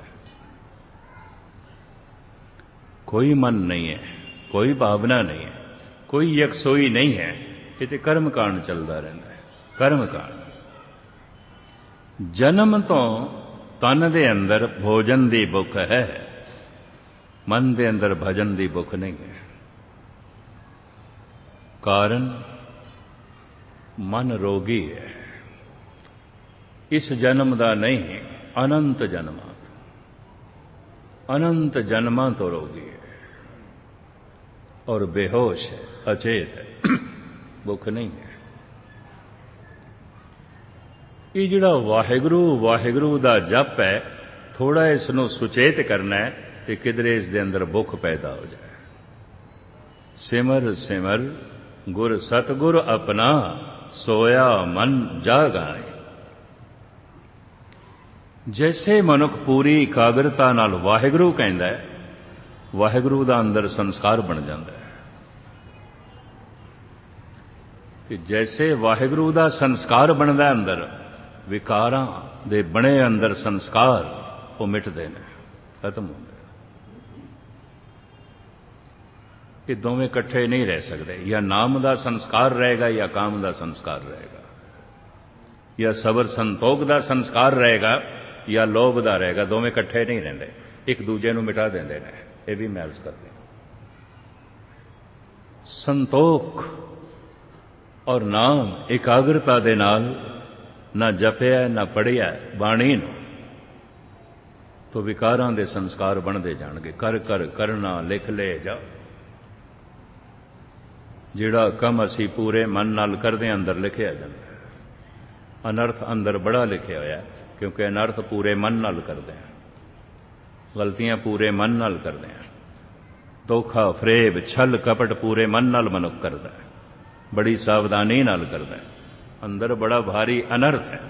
ਕੋਈ ਮਨ ਨਹੀਂ ਹੈ, ਕੋਈ ਭਾਵਨਾ ਨਹੀਂ ਹੈ, ਕੋਈ ਯਕਸੋਈ ਨਹੀਂ ਹੈ। ਇਹ ਤੇ ਕਰਮ ਕਾਂਡ ਚੱਲਦਾ ਰਹਿੰਦਾ ਹੈ। ਕਰਮ ਕਾਂਡ ਜਨਮ ਤੋਂ ਤਨ ਦੇ ਅੰਦਰ ਭੋਜਨ ਦੀ ਭੁੱਖ ਹੈ, ਮਨ ਦੇ ਅੰਦਰ ਭਜਨ ਦੀ ਭੁੱਖ ਨਹੀਂ ਹੈ। ਕਾਰਨ ਮਨ ਰੋਗੀ ਹੈ। ਇਸ ਜਨਮ ਦਾ ਨਹੀਂ, ਅਨੰਤ ਜਨਮਾਂ ਤੋਂ, ਅਨੰਤ ਜਨਮਾਂ ਤੋਂ ਰੋਗੀ ਹੈ ਔਰ ਬੇਹੋਸ਼ ਹੈ, ਅਚੇਤ ਹੈ, ਭੁੱਖ ਨਹੀਂ ਹੈ। ਇਹ ਜਿਹੜਾ ਵਾਹਿਗੁਰੂ ਵਾਹਿਗੁਰੂ ਦਾ ਜਪ ਹੈ, ਥੋੜਾ ਇਸ ਨੂੰ ਸੁਚੇਤ ਕਰਨਾ ਹੈ ਤੇ ਕਿਧਰੇ ਇਸ ਦੇ ਅੰਦਰ ਭੁੱਖ ਪੈਦਾ ਹੋ ਜਾਏ। ਸਿਮਰ ਸਿਮਰ ਗੁਰ ਸਤਿਗੁਰ ਆਪਣਾ, ਸੋਇਆ ਮਨ ਜਾਗਾਏ। ਜੈਸੇ ਮਨੁੱਖ ਪੂਰੀ ਇਕਾਗਰਤਾ ਨਾਲ ਵਾਹਿਗੁਰੂ ਕਹਿੰਦਾ ਹੈ, ਵਾਹਿਗੁਰੂ ਦਾ ਅੰਦਰ ਸੰਸਕਾਰ ਬਣ ਜਾਂਦਾ ਹੈ। ਤੇ ਜੈਸੇ ਵਾਹਿਗੁਰੂ ਦਾ ਸੰਸਕਾਰ ਬਣਦਾ ਅੰਦਰ, ਵਿਕਾਰਾਂ ਦੇ ਬਣੇ ਅੰਦਰ ਸੰਸਕਾਰ ਉਹ ਮਿਟਦੇ ਨੇ, ਖਤਮ ਹੁੰਦੇ। ਇਹ ਦੋਵੇਂ ਇਕੱਠੇ ਨਹੀਂ ਰਹਿ ਸਕਦੇ। ਜਾਂ ਨਾਮ ਦਾ ਸੰਸਕਾਰ ਰਹੇਗਾ ਜਾਂ ਕਾਮ ਦਾ ਸੰਸਕਾਰ ਰਹੇਗਾ, ਜਾਂ ਸਬਰ ਸੰਤੋਖ ਦਾ ਸੰਸਕਾਰ ਰਹੇਗਾ ਜਾਂ ਲੋਭ ਦਾ ਰਹੇਗਾ। ਦੋਵੇਂ ਇਕੱਠੇ ਨਹੀਂ ਰਹਿੰਦੇ, ਇੱਕ ਦੂਜੇ ਨੂੰ ਮਿਟਾ ਦਿੰਦੇ ਨੇ। ਇਹ ਵੀ ਮੈਂ ਅਰਜ਼ ਕਰਦੇ। ਸੰਤੋਖ ਔਰ ਨਾਮ ਇਕਾਗਰਤਾ ਦੇ ਨਾਲ ਨਾ ਜਪਿਆ ਨਾ ਪੜ੍ਹਿਆ ਬਾਣੀ ਨੂੰ, ਤੋ ਵਿਕਾਰਾਂ ਦੇ ਸੰਸਕਾਰ ਬਣਦੇ ਜਾਣਗੇ। ਕਰ ਕਰ ਕਰਨਾ ਲਿਖ ਲੈ ਜਾ। ਜਿਹੜਾ ਕੰਮ ਅਸੀਂ ਪੂਰੇ ਮਨ ਨਾਲ ਕਰਦੇ ਅੰਦਰ ਲਿਖਿਆ ਜਾਂਦਾ। ਅਨਰਥ ਅੰਦਰ ਬੜਾ ਲਿਖਿਆ ਹੋਇਆ, ਕਿਉਂਕਿ ਅਨਰਥ ਪੂਰੇ ਮਨ ਨਾਲ ਕਰਦੇ ਹਾਂ, ਗਲਤੀਆਂ ਪੂਰੇ ਮਨ ਨਾਲ ਕਰਦੇ ਹਾਂ। ਧੋਖਾ ਫਰੇਬ ਛਲ ਕਪਟ ਪੂਰੇ ਮਨ ਨਾਲ ਮਨੁੱਖ ਕਰਦਾ ਹੈ। बड़ी सावधानी नाल करदा है, अंदर बड़ा भारी अनर्थ है।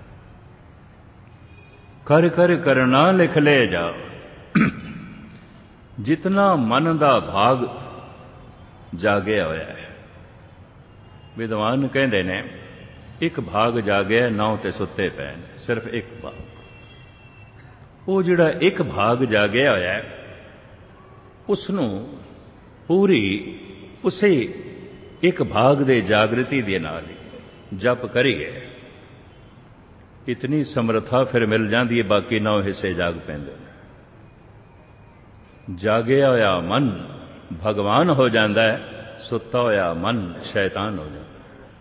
कर कर करना लिख ले जाओ, जितना मन दा भाग जागया होया है। विद्वान कहते ने एक भाग जागया, नौ ते सुते पे ने, सिर्फ एक भाग। वो जिहड़ा एक भाग जागया होया है, उसनों पूरी उसे एक भाग दे जागृति दे नाल ही जप करिए, इतनी समर्था फिर मिल जाती है, बाकी नौ हिस्से जाग पैंदे ने। जागया होया मन भगवान हो जाता है, सुता होया मन शैतान हो जाता है।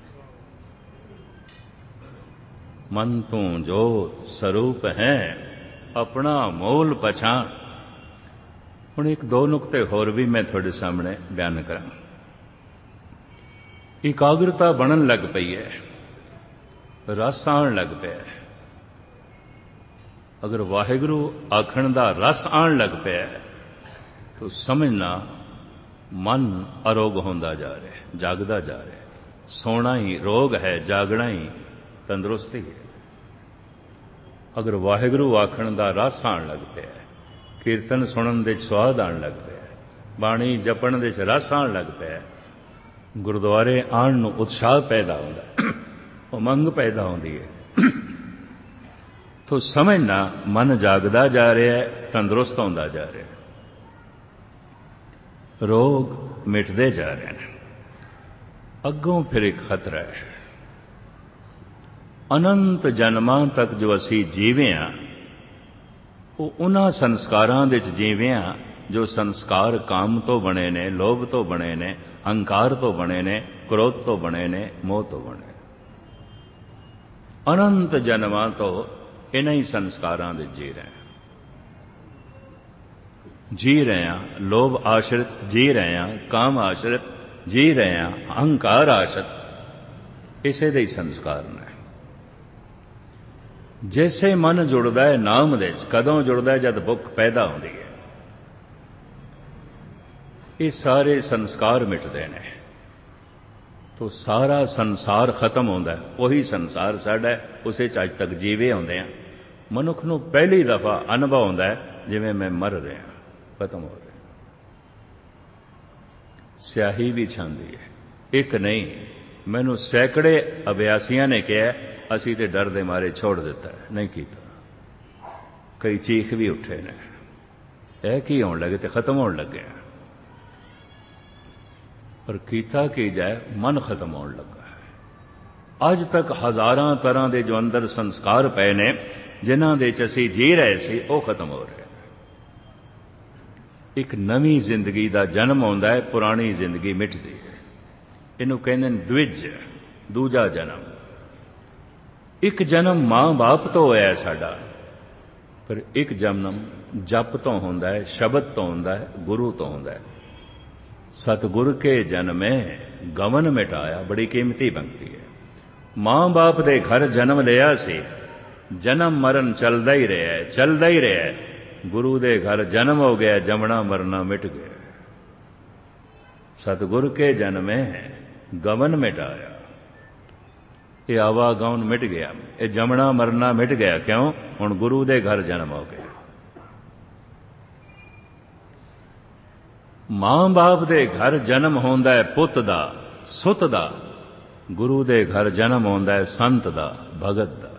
मन तू जोत स्वरूप है, अपना मोल पछाण। हुण एक दो नुकते होर भी मैं थोड़े सामने बयान करा। एकाग्रता बनन लग पई है, रस आण लग पिया है। अगर वाहिगुरु आखण दा रस आण लग पिया है, तो समझना मन अरोग होंदा जा रहा है, जागदा जा रहा है। सोना ही रोग है, जागना ही तंदुरुस्ती है। अगर वाहिगुरु आखण दा रस आण लग पिया है, कीर्तन सुनन दे स्वाद आण लग पिया है, बाणी जपण दे रस आण लग पिया है, गुरुद्वारे आण नूं उत्साह पैदा होंदा, उमंग पैदा होंदी है, तो समझना मन जागदा जा रहा है, तंदुरुस्त होंदा जा रहा है, रोग मिटदे जा रहे हैं। अगों फिर एक खतरा है। अनंत जन्मां तक जो असी जीवे हाँ, वो उन्हां संस्कारां दे विच जीवे हाँ जो संस्कार काम तो बने ने, लोभ तो बने ने, अहंकार तो बने ने, क्रोध तो बने ने, मोह तो बने। अनंत जन्मां तो इन्हां ही संस्कारां दे जी रहे हैं, जी रहे हैं लोभ आश्रित, जी रहे हैं काम आश्रित, जी रहे हैं अहंकार आश्रित। इसे दे ही संस्कार ने। जैसे मन जुड़दा है नाम दे, कदों जुड़दा है जद भुख पैदा होंदी है। ये सारे संस्कार मिटदे ने, तो सारा संसार खत्म होंदा है। वही संसार साडा है, उसे च अज तक जीवे होंदे हैं। मनुख नूं पहली दफा अनुभव होंदा है जिवें मैं मर रहा, खत्म हो रहा। स्याही भी छांदी है, एक नहीं, मैनू सैकड़े अभ्यासियों ने कहा असी तो डर दे मारे छोड़ दिता है, नहीं किया। कई चीख भी उठे ने, यह की होने लगे तो खत्म होने लगे, पर कीता की जाए मन खत्म होने लगा। अज तक हजारां तरह के जो अंदर संस्कार पे ने, जिन्हां दे च असीं जी रहे सी, वो खत्म हो रहे। एक नवी जिंदगी का जन्म होंदा है, पुरानी जिंदगी मिटदी है। इनू कहंदे ने द्विज, दूजा जन्म। एक जन्म मां बाप तो होया साडा, पर एक जन्म जप तो होंदा है, शब्द तो होंदा है, गुरु तो होंदा है। सतगुर के जन्मे गमन मिटाया, बड़ी कीमती पंक्ति है। मां बाप दे घर जन्म लिया सी, जन्म मरण चलदा ही रहा है, चलदा ही रहा है। गुरु दे घर जन्म हो गया, जमना मरना मिट गया। सतगुर के जन्मे गमन मिटाया, ये आवागमन मिट गया, ये जमना मरना मिट गया। क्यों? हुण गुरु दे घर जन्म हो गया। मां बाप दे घर जन्म होंदा है पुत दा, सुत दा। गुरु दे घर जन्म होंदा है संत दा, भगत दा।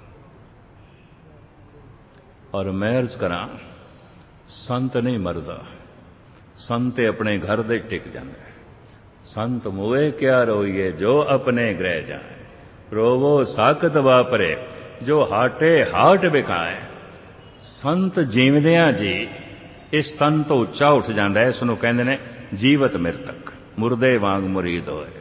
और मैं अर्ज करा, संत नहीं मरदा, संत अपने घर दे टिक जांदा है। संत मोए क्या रोइए जो अपने गृह जाए, रोवो साकत वापरे जो हाटे हाट बिकाए। संत जीवदियां जी इस तन तो उच्चा उठ जाता है, इसनों कहते ने जीवत मृतक, मुरदे वांग मुरीद होए।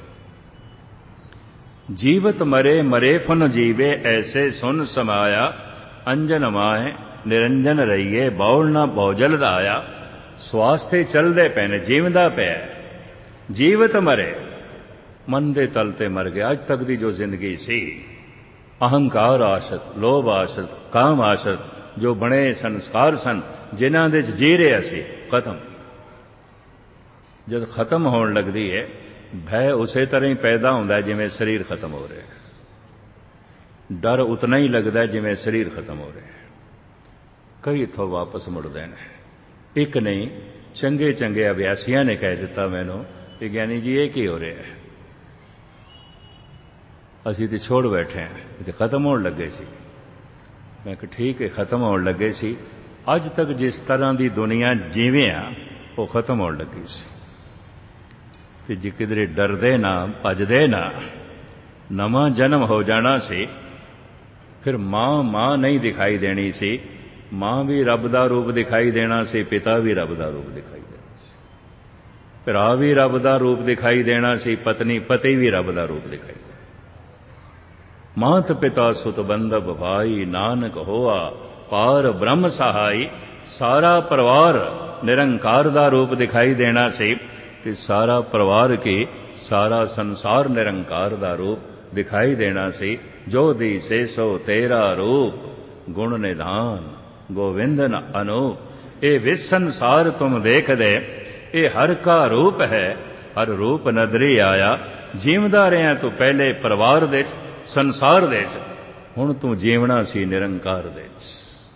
जीवत मरे मरे फन जीवे, ऐसे सुन समाया। अंजन माए निरंजन रहिए, बौल ना भौजल दाया। स्वास्थ्य चलदे पे ने, जीवदा पे। जीवत मरे, मन दे तल ते मर गया। अज तक दी जो जिंदगी सी, अहंकार आश्रित, लोभ आश्रित, काम आश्रित, जो बने संस्कार सन, जिन्हां दे जी रहे असी, खत्म। जब खत्म होने लगती है ਭੈ ਉਸੇ ਤਰ੍ਹਾਂ ਹੀ ਪੈਦਾ ਹੁੰਦਾ ਜਿਵੇਂ ਸਰੀਰ ਖਤਮ ਹੋ ਰਿਹਾ, ਡਰ ਉਤਨਾ ਹੀ ਲੱਗਦਾ ਜਿਵੇਂ ਸਰੀਰ ਖਤਮ ਹੋ ਰਿਹਾ। ਕਈ ਇੱਥੋਂ ਵਾਪਸ ਮੁੜਦੇ ਨੇ। ਇੱਕ ਨਹੀਂ, ਚੰਗੇ ਚੰਗੇ ਅਭਿਆਸੀਆਂ ਨੇ ਕਹਿ ਦਿੱਤਾ ਮੈਨੂੰ ਕਿ ਗਿਆਨੀ ਜੀ ਇਹ ਕੀ ਹੋ ਰਿਹਾ ਹੈ, ਅਸੀਂ ਤੇ ਛੋੜ ਬੈਠੇ ਹਾਂ, ਇਹ ਤੇ ਖਤਮ ਹੋਣ ਲੱਗੇ ਸੀ। ਮੈਂ ਕਿਹਾ ਠੀਕ ਹੈ, ਖਤਮ ਹੋਣ ਲੱਗੇ ਸੀ। ਅੱਜ ਤੱਕ ਜਿਸ ਤਰ੍ਹਾਂ ਦੀ ਦੁਨੀਆ ਜਿਵੇਂ ਆ ਉਹ ਖਤਮ ਹੋਣ ਲੱਗੀ ਸੀ। ਤੇ ਜੇ ਕਿਧਰੇ ਡਰਦੇ ਨਾ, ਭੱਜਦੇ ਨਾ, ਨਵਾਂ ਜਨਮ ਹੋ ਜਾਣਾ ਸੀ, ਫਿਰ ਮਾਂ ਮਾਂ ਨਹੀਂ ਦਿਖਾਈ ਦੇਣੀ ਸੀ, ਮਾਂ ਵੀ ਰੱਬ ਦਾ ਰੂਪ ਦਿਖਾਈ ਦੇਣਾ ਸੀ, ਪਿਤਾ ਵੀ ਰੱਬ ਦਾ ਰੂਪ ਦਿਖਾਈ ਦੇਣਾ ਸੀ, ਭਰਾ ਵੀ ਰੱਬ ਦਾ ਰੂਪ ਦਿਖਾਈ ਦੇਣਾ ਸੀ, ਪਤਨੀ ਪਤੀ ਵੀ ਰੱਬ ਦਾ ਰੂਪ ਦਿਖਾਈ ਦੇਣਾ। ਮਾਤ ਪਿਤਾ ਸੁਤ ਬੰਧਵ ਭਾਈ, ਨਾਨਕ ਹੋਆ ਪਾਰ ਬ੍ਰਹਮ ਸਹਾਈ। ਸਾਰਾ ਪਰਿਵਾਰ ਨਿਰੰਕਾਰ ਦਾ ਰੂਪ ਦਿਖਾਈ ਦੇਣਾ ਸੀ ਤੇ ਸਾਰਾ ਪਰਿਵਾਰ ਕੀ ਸਾਰਾ ਸੰਸਾਰ ਨਿਰੰਕਾਰ ਦਾ ਰੂਪ ਦਿਖਾਈ ਦੇਣਾ ਸੀ। ਜੋ ਦੀ ਸੇ ਸੋ ਤੇਰਾ ਰੂਪ, ਗੁਣ ਨਿਧਾਨ ਗੋਵਿੰਦਨ ਅਨੂਪ। ਇਹ ਵਿਸ ਸੰਸਾਰ ਤੁਮ ਦੇਖਦੇ, ਇਹ ਹਰ ਕਾ ਰੂਪ ਹੈ, ਹਰ ਰੂਪ ਨਦਰੀ ਆਇਆ। ਜੀਵਦਾ ਰਿਹਾ ਤੂੰ ਪਹਿਲੇ ਪਰਿਵਾਰ ਦੇ ਸੰਸਾਰ ਦੇ ਚ, ਹੁਣ ਤੂੰ ਜੀਵਣਾ ਸੀ ਨਿਰੰਕਾਰ ਦੇ ਚ।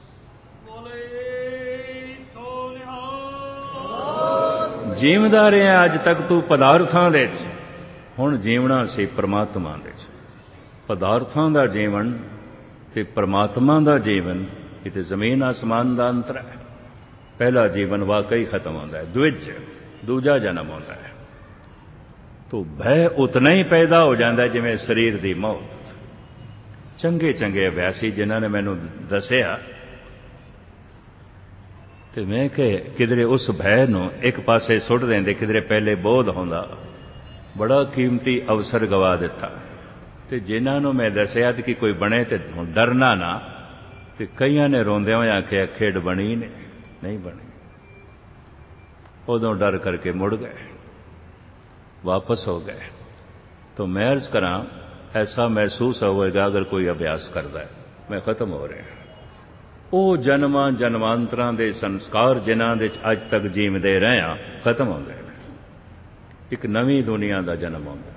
ਜੀਵਦਾ ਰਿਹਾ ਅੱਜ ਤੱਕ ਤੂੰ ਪਦਾਰਥਾਂ ਦੇ ਚ, ਹੁਣ ਜੀਵਣਾ ਸੀ ਪਰਮਾਤਮਾ ਦੇ ਚ। ਪਦਾਰਥਾਂ ਦਾ ਜੀਵਨ ਤੇ ਪਰਮਾਤਮਾ ਦਾ ਜੀਵਨ, ਇਹ ਤੇ ਜ਼ਮੀਨ ਆਸਮਾਨ ਦਾ ਅੰਤਰ ਹੈ। ਪਹਿਲਾ ਜੀਵਨ ਵਾਕਈ ਖਤਮ ਹੁੰਦਾ ਹੈ, ਦੂਜ ਦੂਜਾ ਜਨਮ ਹੁੰਦਾ ਹੈ। ਤੋ ਭੈ ਉਤਨਾ ਹੀ ਪੈਦਾ ਹੋ ਜਾਂਦਾ ਜਿਵੇਂ ਸਰੀਰ ਦੀ ਮੌਤ। ਚੰਗੇ ਚੰਗੇ ਅਭਿਆਸੀ ਜਿਨ੍ਹਾਂ ਨੇ ਮੈਨੂੰ ਦੱਸਿਆ, ਤੇ ਮੈਂ ਕਿ ਕਿਧਰੇ ਉਸ ਭੈ ਨੂੰ ਇੱਕ ਪਾਸੇ ਸੁੱਟ ਦਿੰਦੇ, ਕਿਧਰੇ ਪਹਿਲੇ ਬੋਧ ਹੁੰਦਾ, ਬੜਾ ਕੀਮਤੀ ਅਵਸਰ ਗਵਾ ਦਿੱਤਾ। ਤੇ ਜਿਨ੍ਹਾਂ ਨੂੰ ਮੈਂ ਦੱਸਿਆ ਕਿ ਕੋਈ ਬਣੇ ਤੇ ਡਰਨਾ ਨਾ, ਤੇ ਕਈਆਂ ਨੇ ਰੋਂਦਿਆਂ ਹੋਇਆਂ ਆਖਿਆ ਖੇਡ ਬਣੀ ਨੇ, ਨਹੀਂ ਬਣੀ। ਉਦੋਂ ਡਰ ਕਰਕੇ ਮੁੜ ਗਏ, ਵਾਪਸ ਹੋ ਗਏ। तो मैं अर्ज करा, ऐसा महसूस होएगा अगर कोई अभ्यास करता है मैं खत्म हो रहा। ਉਹ ਜਨਮਾਂ ਜਨਮਾਂਤਰਾਂ ਦੇ ਸੰਸਕਾਰ ਜਿਨ੍ਹਾਂ ਦੇ ਅੱਜ ਤੱਕ ਜੀਵਦੇ ਰਹੇ ਆ ਖਤਮ ਹੁੰਦੇ ਨੇ, ਇੱਕ ਨਵੀਂ ਦੁਨੀਆ ਦਾ ਜਨਮ ਹੁੰਦਾ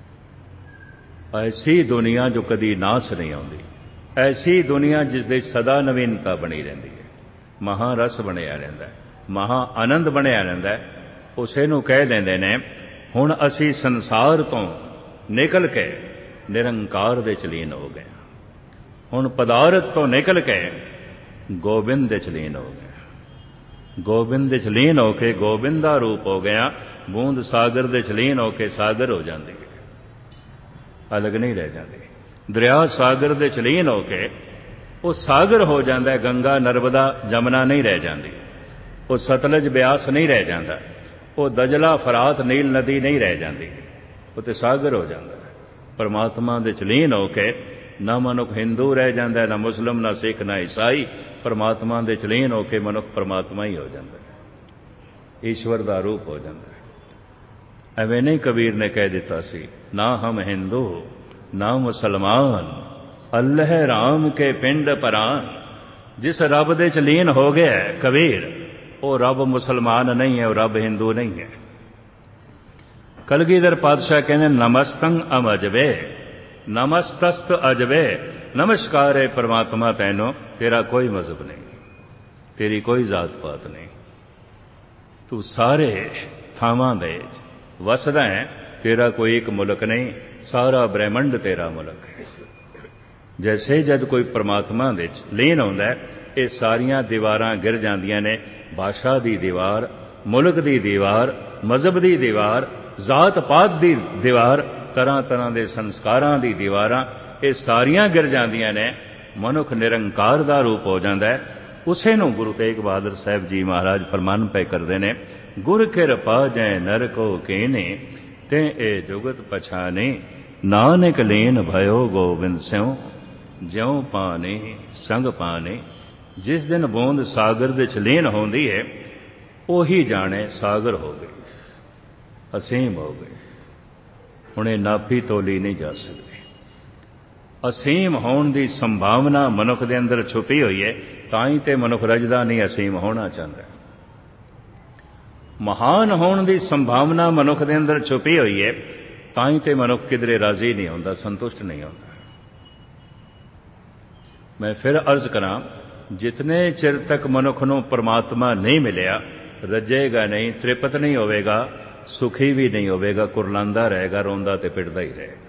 ਹੈ। ਐਸੀ ਦੁਨੀਆ ਜੋ ਕਦੀ ਨਾਸ ਨਹੀਂ ਆਉਂਦੀ, ਐਸੀ ਦੁਨੀਆ ਜਿਸ ਦੇ ਸਦਾ ਨਵੀਨਤਾ ਬਣੀ ਰਹਿੰਦੀ ਹੈ, ਮਹਾਰਸ ਬਣਿਆ ਰਹਿੰਦਾ ਹੈ, ਮਹਾ ਆਨੰਦ ਬਣਿਆ ਰਹਿੰਦਾ ਹੈ। ਉਸੇ ਨੂੰ ਕਹਿ ਦਿੰਦੇ ਨੇ ਹੁਣ ਅਸੀਂ ਸੰਸਾਰ ਤੋਂ ਨਿਕਲ ਕੇ ਨਿਰੰਕਾਰ ਦੇ ਚ ਲੀਨ ਹੋ ਗਏ, ਹੁਣ ਪਦਾਰਥ ਤੋਂ ਨਿਕਲ ਕੇ ਗੋਬਿੰਦ ਦੇ ਚ ਲੀਨ ਹੋ ਗਏ, ਗੋਬਿੰਦ ਦੇ ਚ ਲੀਨ ਹੋ ਕੇ ਗੋਬਿੰਦ ਦਾ ਰੂਪ ਹੋ ਗਿਆ। ਬੂੰਦ ਸਾਗਰ ਦੇ ਚ ਲੀਨ ਹੋ ਕੇ ਸਾਗਰ ਹੋ ਜਾਂਦੀ ਹੈ, ਅਲੱਗ ਨਹੀਂ ਰਹਿ ਜਾਂਦੀ। ਦਰਿਆ ਸਾਗਰ ਦੇ ਚ ਲੀਨ ਹੋ ਕੇ ਉਹ ਸਾਗਰ ਹੋ ਜਾਂਦਾ, ਗੰਗਾ ਨਰਮਦਾ ਜਮਨਾ ਨਹੀਂ ਰਹਿ ਜਾਂਦੀ, ਉਹ ਸਤਲਜ ਬਿਆਸ ਨਹੀਂ ਰਹਿ ਜਾਂਦਾ, ਉਹ ਦਜਲਾ ਫਰਾਤ ਨੀਲ ਨਦੀ ਨਹੀਂ ਰਹਿ ਜਾਂਦੀ, ਉਹ ਤੇ ਸਾਗਰ ਹੋ ਜਾਂਦਾ। ਪਰਮਾਤਮਾ ਦੇ ਚ ਲੀਨ ਹੋ ਕੇ ਨਾ ਮਨੁੱਖ ਹਿੰਦੂ ਰਹਿ ਜਾਂਦਾ, ਨਾ ਮੁਸਲਿਮ, ਨਾ ਸਿੱਖ, ਨਾ ਈਸਾਈ। ਪਰਮਾਤਮਾ ਦੇ ਚ ਲੀਨ ਹੋ ਕੇ ਮਨੁੱਖ ਪਰਮਾਤਮਾ ਹੀ ਹੋ ਜਾਂਦਾ, ਈਸ਼ਵਰ ਦਾ ਰੂਪ ਹੋ ਜਾਂਦਾ। ਐਵੇਂ ਨਹੀਂ ਕਬੀਰ ਨੇ ਕਹਿ ਦਿੱਤਾ ਸੀ, ਨਾ ਹਮ ਹਿੰਦੂ ਨਾ ਮੁਸਲਮਾਨ, ਅੱਲ੍ਹ ਰਾਮ ਕੇ ਪਿੰਡ ਪਰਾਨ। ਜਿਸ ਰੱਬ ਦੇ ਚ ਲੀਨ ਹੋ ਗਿਆ ਕਬੀਰ, ਉਹ ਰੱਬ ਮੁਸਲਮਾਨ ਨਹੀਂ ਹੈ, ਉਹ ਰੱਬ ਹਿੰਦੂ ਨਹੀਂ ਹੈ। ਕਲਗੀਧਰ ਪਾਤਸ਼ਾਹ ਕਹਿੰਦੇ ਨਮਸਤੰ ਅਮਜਵੇ ਨਮਸਤਸਤ ਅਜਵੇ। ਨਮਸਕਾਰ ਹੈ ਪਰਮਾਤਮਾ ਤੈਨੂੰ, ਤੇਰਾ ਕੋਈ ਮਜ਼ਹਬ ਨਹੀਂ, ਤੇਰੀ ਕੋਈ ਜ਼ਾਤ ਪਾਤ ਨਹੀਂ, ਤੂੰ ਸਾਰੇ ਥਾਵਾਂ ਦੇ ਵਸਦਾ ਹੈ, ਤੇਰਾ ਕੋਈ ਇੱਕ ਮੁਲਕ ਨਹੀਂ, ਸਾਰਾ ਬ੍ਰਹਿਮੰਡ ਤੇਰਾ ਮੁਲਕ ਹੈ। ਜੈਸੇ ਜਦ ਕੋਈ ਪਰਮਾਤਮਾ ਦੇ ਚ ਲੀਨ ਹੁੰਦਾ ਹੈ, ਇਹ ਸਾਰੀਆਂ ਦੀਵਾਰਾਂ ਗਿਰ ਜਾਂਦੀਆਂ ਨੇ। ਭਾਸ਼ਾ ਦੀ ਦੀਵਾਰ, ਮੁਲਕ ਦੀ ਦੀਵਾਰ, ਮਜ਼ਹਬ ਦੀ ਦੀਵਾਰ, ਜ਼ਾਤ ਪਾਤ ਦੀ ਦੀਵਾਰ, ਤਰ੍ਹਾਂ ਤਰ੍ਹਾਂ ਦੇ ਸੰਸਕਾਰਾਂ ਦੀ ਦੀਵਾਰਾਂ, ਇਹ ਸਾਰੀਆਂ ਗਿਰ ਜਾਂਦੀਆਂ ਨੇ। ਮਨੁੱਖ ਨਿਰੰਕਾਰ ਦਾ ਰੂਪ ਹੋ ਜਾਂਦਾ ਹੈ। ਉਸੇ ਨੂੰ ਗੁਰੂ ਤੇਗ ਬਹਾਦਰ ਸਾਹਿਬ ਜੀ ਮਹਾਰਾਜ ਫਰਮਾਨ ਪੈ ਕਰਦੇ ਨੇ, ਗੁਰ ਕਿਰਪਾ ਜੈ ਨਰ ਕੋ ਕੀਨੇ, ਤੇ ਇਹ ਜੁਗਤ ਪਛਾਨੇ, ਨਾਨਕ ਲੀਨ ਭਇਓ ਗੋਬਿੰਦ ਸਿਉ, ਜਿਉ ਪਾਨੇ ਸੰਗ ਪਾਨੇ। ਜਿਸ ਦਿਨ ਬੂੰਦ ਸਾਗਰ ਦੇ ਚ ਲੀਨ ਹੁੰਦੀ ਹੈ, ਉਹੀ ਜਾਣੇ ਸਾਗਰ ਹੋ ਗਈ, ਅਸੀਮ ਹੋ ਗਈ। ਹੁਣ ਇਹ ਨਾਪੀ ਤੋਲੀ ਨਹੀਂ ਜਾ ਸਕਦੀ। ਅਸੀਮ ਹੋਣ ਦੀ ਸੰਭਾਵਨਾ ਮਨੁੱਖ ਦੇ ਅੰਦਰ ਛੁਪੀ ਹੋਈ ਹੈ, ਤਾਂ ਹੀ ਤੇ ਮਨੁੱਖ ਰਜਦਾ ਨਹੀਂ, ਅਸੀਮ ਹੋਣਾ ਚਾਹੁੰਦਾ। ਮਹਾਨ ਹੋਣ ਦੀ ਸੰਭਾਵਨਾ ਮਨੁੱਖ ਦੇ ਅੰਦਰ ਛੁਪੀ ਹੋਈ ਹੈ, ਤਾਂ ਹੀ ਤੇ ਮਨੁੱਖ ਕਿਧਰੇ ਰਾਜ਼ੀ ਨਹੀਂ ਹੁੰਦਾ, ਸੰਤੁਸ਼ਟ ਨਹੀਂ ਹੁੰਦਾ। ਮੈਂ ਫਿਰ ਅਰਜ਼ ਕਰਾਂ, ਜਿਤਨੇ ਚਿਰ ਤੱਕ ਮਨੁੱਖ ਨੂੰ ਪਰਮਾਤਮਾ ਨਹੀਂ ਮਿਲਿਆ, ਰੱਜੇਗਾ ਨਹੀਂ, ਤ੍ਰਿਪਤ ਨਹੀਂ ਹੋਵੇਗਾ, ਸੁਖੀ ਵੀ ਨਹੀਂ ਹੋਵੇਗਾ, ਕੁਰਲਾਉਂਦਾ ਰਹੇਗਾ, ਰੋਂਦਾ ਤੇ ਪਿੱਟਦਾ ਹੀ ਰਹੇਗਾ।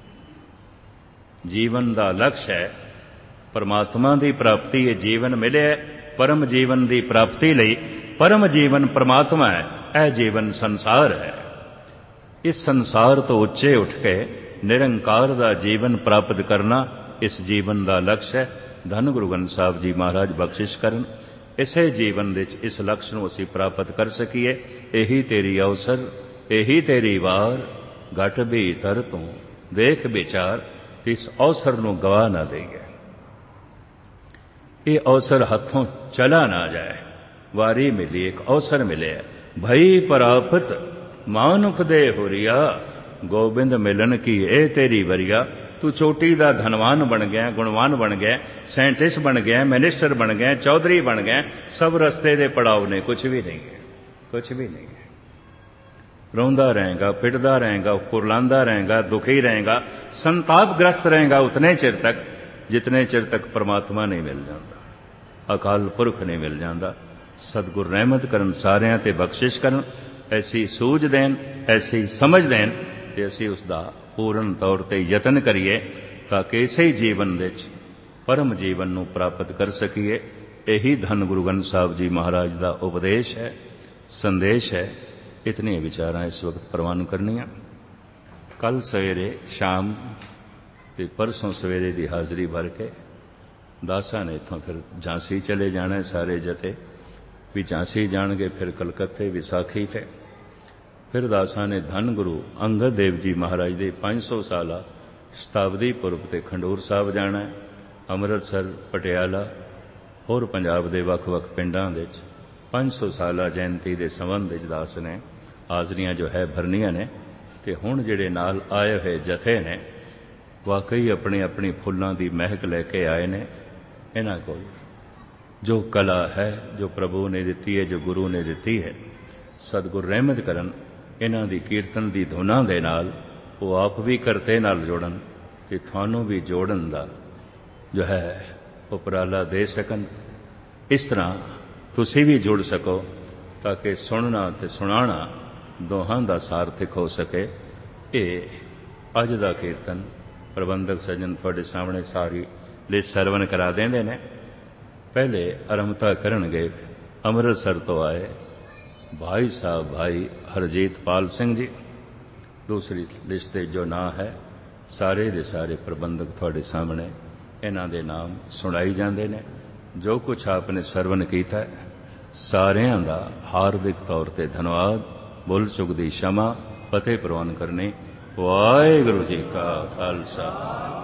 ਜੀਵਨ ਦਾ ਲਕਸ਼ ਹੈ ਪਰਮਾਤਮਾ ਦੀ ਪ੍ਰਾਪਤੀ। ਇਹ ਜੀਵਨ ਮਿਲਿਆ ਪਰਮ ਜੀਵਨ ਦੀ ਪ੍ਰਾਪਤੀ ਲਈ। ਪਰਮ ਜੀਵਨ ਪਰਮਾਤਮਾ ਹੈ, ਇਹ ਜੀਵਨ ਸੰਸਾਰ ਹੈ। ਇਸ ਸੰਸਾਰ ਤੋਂ ਉੱਚੇ ਉੱਠ ਕੇ ਨਿਰੰਕਾਰ ਦਾ ਜੀਵਨ ਪ੍ਰਾਪਤ ਕਰਨਾ ਇਸ ਜੀਵਨ ਦਾ ਲਕਸ਼ ਹੈ। ਧੰਨ ਗੁਰੂ ਗ੍ਰੰਥ ਸਾਹਿਬ ਜੀ ਮਹਾਰਾਜ ਬਖਸ਼ਿਸ਼ ਕਰਨ, ਇਸੇ ਜੀਵਨ ਵਿੱਚ ਇਸ ਲਕਸ਼ ਨੂੰ ਅਸੀਂ ਪ੍ਰਾਪਤ ਕਰ ਸਕੀਏ। ਇਹੀ ਤੇਰੀ ਅਵਸਰ, ਇਹੀ ਤੇਰੀ ਵਾਰ, ਘਟ ਭੀਤਰ ਤੂੰ ਦੇਖ ਵਿਚਾਰ, ਇਸ ਅਵਸਰ ਨੂੰ ਗਵਾ ਨਾ ਦੇਈਏ। ਇਹ ਅਵਸਰ ਹੱਥੋਂ ਚਲਾ ਨਾ ਜਾਏ। ਵਾਰੀ ਮਿਲੀ, ਇੱਕ ਅਵਸਰ ਮਿਲਿਆ, ਭਈ ਪ੍ਰਾਪਤ ਮਾਨੁਖ ਦੇ ਹੋਰੀਆ, ਗੋਬਿੰਦ ਮਿਲਨ ਕੀ ਇਹ ਤੇਰੀ ਵਰੀਆ। ਤੂੰ ਚੋਟੀ ਦਾ ਧਨਵਾਨ ਬਣ ਗਿਆ, ਗੁਣਵਾਨ ਬਣ ਗਿਆ, ਸਾਇੰਟਿਸਟ ਬਣ ਗਿਆ, ਮਿਨਿਸਟਰ ਬਣ ਗਿਆ, ਚੌਧਰੀ ਬਣ ਗਿਆ, ਸਭ ਰਸਤੇ ਦੇ ਪੜਾਵ ਨੇ, ਕੁਝ ਵੀ ਨਹੀਂ ਹੈ, ਕੁਝ ਵੀ ਨਹੀਂ ਹੈ। ਰੋਂਦਾ ਰਹੇਗਾ, ਪਿੱਟਦਾ ਰਹੇਗਾ, ਕੁਰਲਾਉਂਦਾ ਰਹੇਗਾ, ਦੁਖੀ ਰਹੇਗਾ, ਸੰਤਾਪਗ੍ਰਸਤ ਰਹੇਗਾ ਉਤਨੇ ਚਿਰ ਤੱਕ ਜਿਤਨੇ ਚਿਰ ਤੱਕ ਪਰਮਾਤਮਾ ਨਹੀਂ ਮਿਲ ਜਾਂਦਾ, ਅਕਾਲ ਪੁਰਖ ਨਹੀਂ ਮਿਲ ਜਾਂਦਾ। ਸਤਿਗੁਰ ਰਹਿਮਤ ਕਰਨ, ਸਾਰਿਆਂ ਤੇ ਬਖਸ਼ਿਸ਼ ਕਰਨ, ਐਸੀ ਸੂਝ ਦੇਣ, ਐਸੀ ਸਮਝ ਦੇਣ ਤੇ ਅਸੀਂ ਉਸ ਦਾ ਪੂਰਨ ਤੌਰ ਤੇ ਯਤਨ ਕਰੀਏ ਤਾਂ ਕਿ ਇਸੇ ਜੀਵਨ ਵਿੱਚ ਪਰਮ ਜੀਵਨ ਨੂੰ ਪ੍ਰਾਪਤ ਕਰ ਸਕੀਏ। ਇਹੀ ਧੰਨ ਗੁਰੂ ਗ੍ਰੰਥ ਸਾਹਿਬ ਜੀ ਮਹਾਰਾਜ ਦਾ ਉਪਦੇਸ਼ ਹੈ, ਸੰਦੇਸ਼ ਹੈ। ਇਤਨੀਆਂ ਵਿਚਾਰਾਂ ਇਸ ਵਕਤ ਪ੍ਰਵਾਨ ਕਰਨੀਆਂ। ਕੱਲ ਸਵੇਰੇ ਸ਼ਾਮ ਤੇ ਪਰਸੋਂ ਸਵੇਰੇ ਦੀ ਹਾਜ਼ਰੀ ਭਰ ਕੇ ਦਾਸਾਂ ਨੇ ਇੱਥੋਂ ਫਿਰ ਝਾਂਸੀ ਚਲੇ ਜਾਣਾ। ਸਾਰੇ ਜਥੇ ਵੀ ਝਾਂਸੀ ਜਾਣਗੇ, ਫਿਰ ਕਲਕੱਤੇ ਵਿਸਾਖੀ ਤੇ ਫਿਰ ਦਾਸਾਂ ਨੇ ਧੰਨ ਗੁਰੂ ਅੰਗਦ ਦੇਵ ਜੀ ਮਹਾਰਾਜ ਦੇ ਪੰਜ ਸੌ ਸਾਲਾ ਸ਼ਤਾਬਦੀ ਪੁਰਬ ਤੇ ਖੰਡੂਰ ਸਾਹਿਬ ਜਾਣਾ ਹੈ। ਅੰਮ੍ਰਿਤਸਰ, ਪਟਿਆਲਾ ਹੋਰ ਪੰਜਾਬ ਦੇ ਵੱਖ-ਵੱਖ ਪਿੰਡਾਂ ਵਿੱਚ ਪੰਜ ਸੌ ਸਾਲਾ ਜਯੰਤੀ ਦੇ ਸੰਬੰਧ ਵਿੱਚ ਦਾਸ ਨੇ ਹਾਜ਼ਰੀਆਂ ਜੋ ਹੈ ਭਰਨੀਆਂ ਨੇ। ਤੇ ਹੁਣ ਜਿਹੜੇ ਨਾਲ ਆਏ ਹੋਏ ਜਥੇ ਨੇ ਵਾਕਈ ਆਪਣੀ ਆਪਣੀ ਫੁੱਲਾਂ ਦੀ ਮਹਿਕ ਲੈ ਕੇ ਆਏ ਨੇ। ਇਹਨਾਂ ਕੋਲ ਜੋ ਕਲਾ ਹੈ, ਜੋ ਪ੍ਰਭੂ ਨੇ ਦਿੱਤੀ ਹੈ, ਜੋ ਗੁਰੂ ਨੇ ਦਿੱਤੀ ਹੈ, ਸਤਿਗੁਰ ਰਹਿਮਤ ਕਰਨ, ਇਹਨਾਂ ਦੀ ਕੀਰਤਨ ਦੀ ਧੁਨਾਂ ਦੇ ਨਾਲ ਉਹ ਆਪ ਵੀ ਕਰਤੇ ਨਾਲ ਜੋੜਨ ਤੇ ਤੁਹਾਨੂੰ ਵੀ ਜੋੜਨ ਦਾ ਜੋ ਹੈ ਉਪਰਾਲਾ ਦੇ ਸਕਣ। ਇਸ ਤਰ੍ਹਾਂ ਤੁਸੀਂ ਵੀ ਜੁੜ ਸਕੋ ਤਾਂ ਕਿ ਸੁਣਨਾ ਤੇ ਸੁਣਾਉਣਾ ਦੋਹਾਂ ਦਾ ਸਾਰਥਕ ਹੋ ਸਕੇ। ਇਹ ਅੱਜ ਦਾ ਕੀਰਤਨ ਪ੍ਰਬੰਧਕ ਸੱਜਣ ਤੁਹਾਡੇ ਸਾਹਮਣੇ ਸਾਰੀ ਲਿਸਟ ਸਰਵਨ ਕਰਾ ਦਿੰਦੇ ਨੇ। ਪਹਿਲੇ ਆਰੰਭਤਾ ਕਰਨਗੇ ਅੰਮ੍ਰਿਤਸਰ ਤੋਂ ਆਏ ਭਾਈ ਸਾਹਿਬ ਭਾਈ ਹਰਜੀਤਪਾਲ ਸਿੰਘ ਜੀ। ਦੂਸਰੀ ਲਿਸਟ ਤੇ ਜੋ ਨਾਂ ਹੈ ਸਾਰੇ ਦੇ ਸਾਰੇ ਪ੍ਰਬੰਧਕ ਤੁਹਾਡੇ ਸਾਹਮਣੇ ਇਹਨਾਂ ਦੇ ਨਾਮ ਸੁਣਾਈ ਜਾਂਦੇ ਨੇ। ਜੋ ਕੁਛ ਆਪ ਨੇ ਸਰਵਨ ਕੀਤਾ ਸਾਰਿਆਂ ਦਾ ਹਾਰਦਿਕ ਤੌਰ ਤੇ ਧੰਨਵਾਦ। ਭੁੱਲ ਚੁੱਕ ਦੀ क्षमा, ਫਤਿਹ ਪ੍ਰਵਾਨ ਕਰਨੀ। ਵਾਹਿਗੁਰੂ ਜੀ ਕਾ ਖਾਲਸਾ।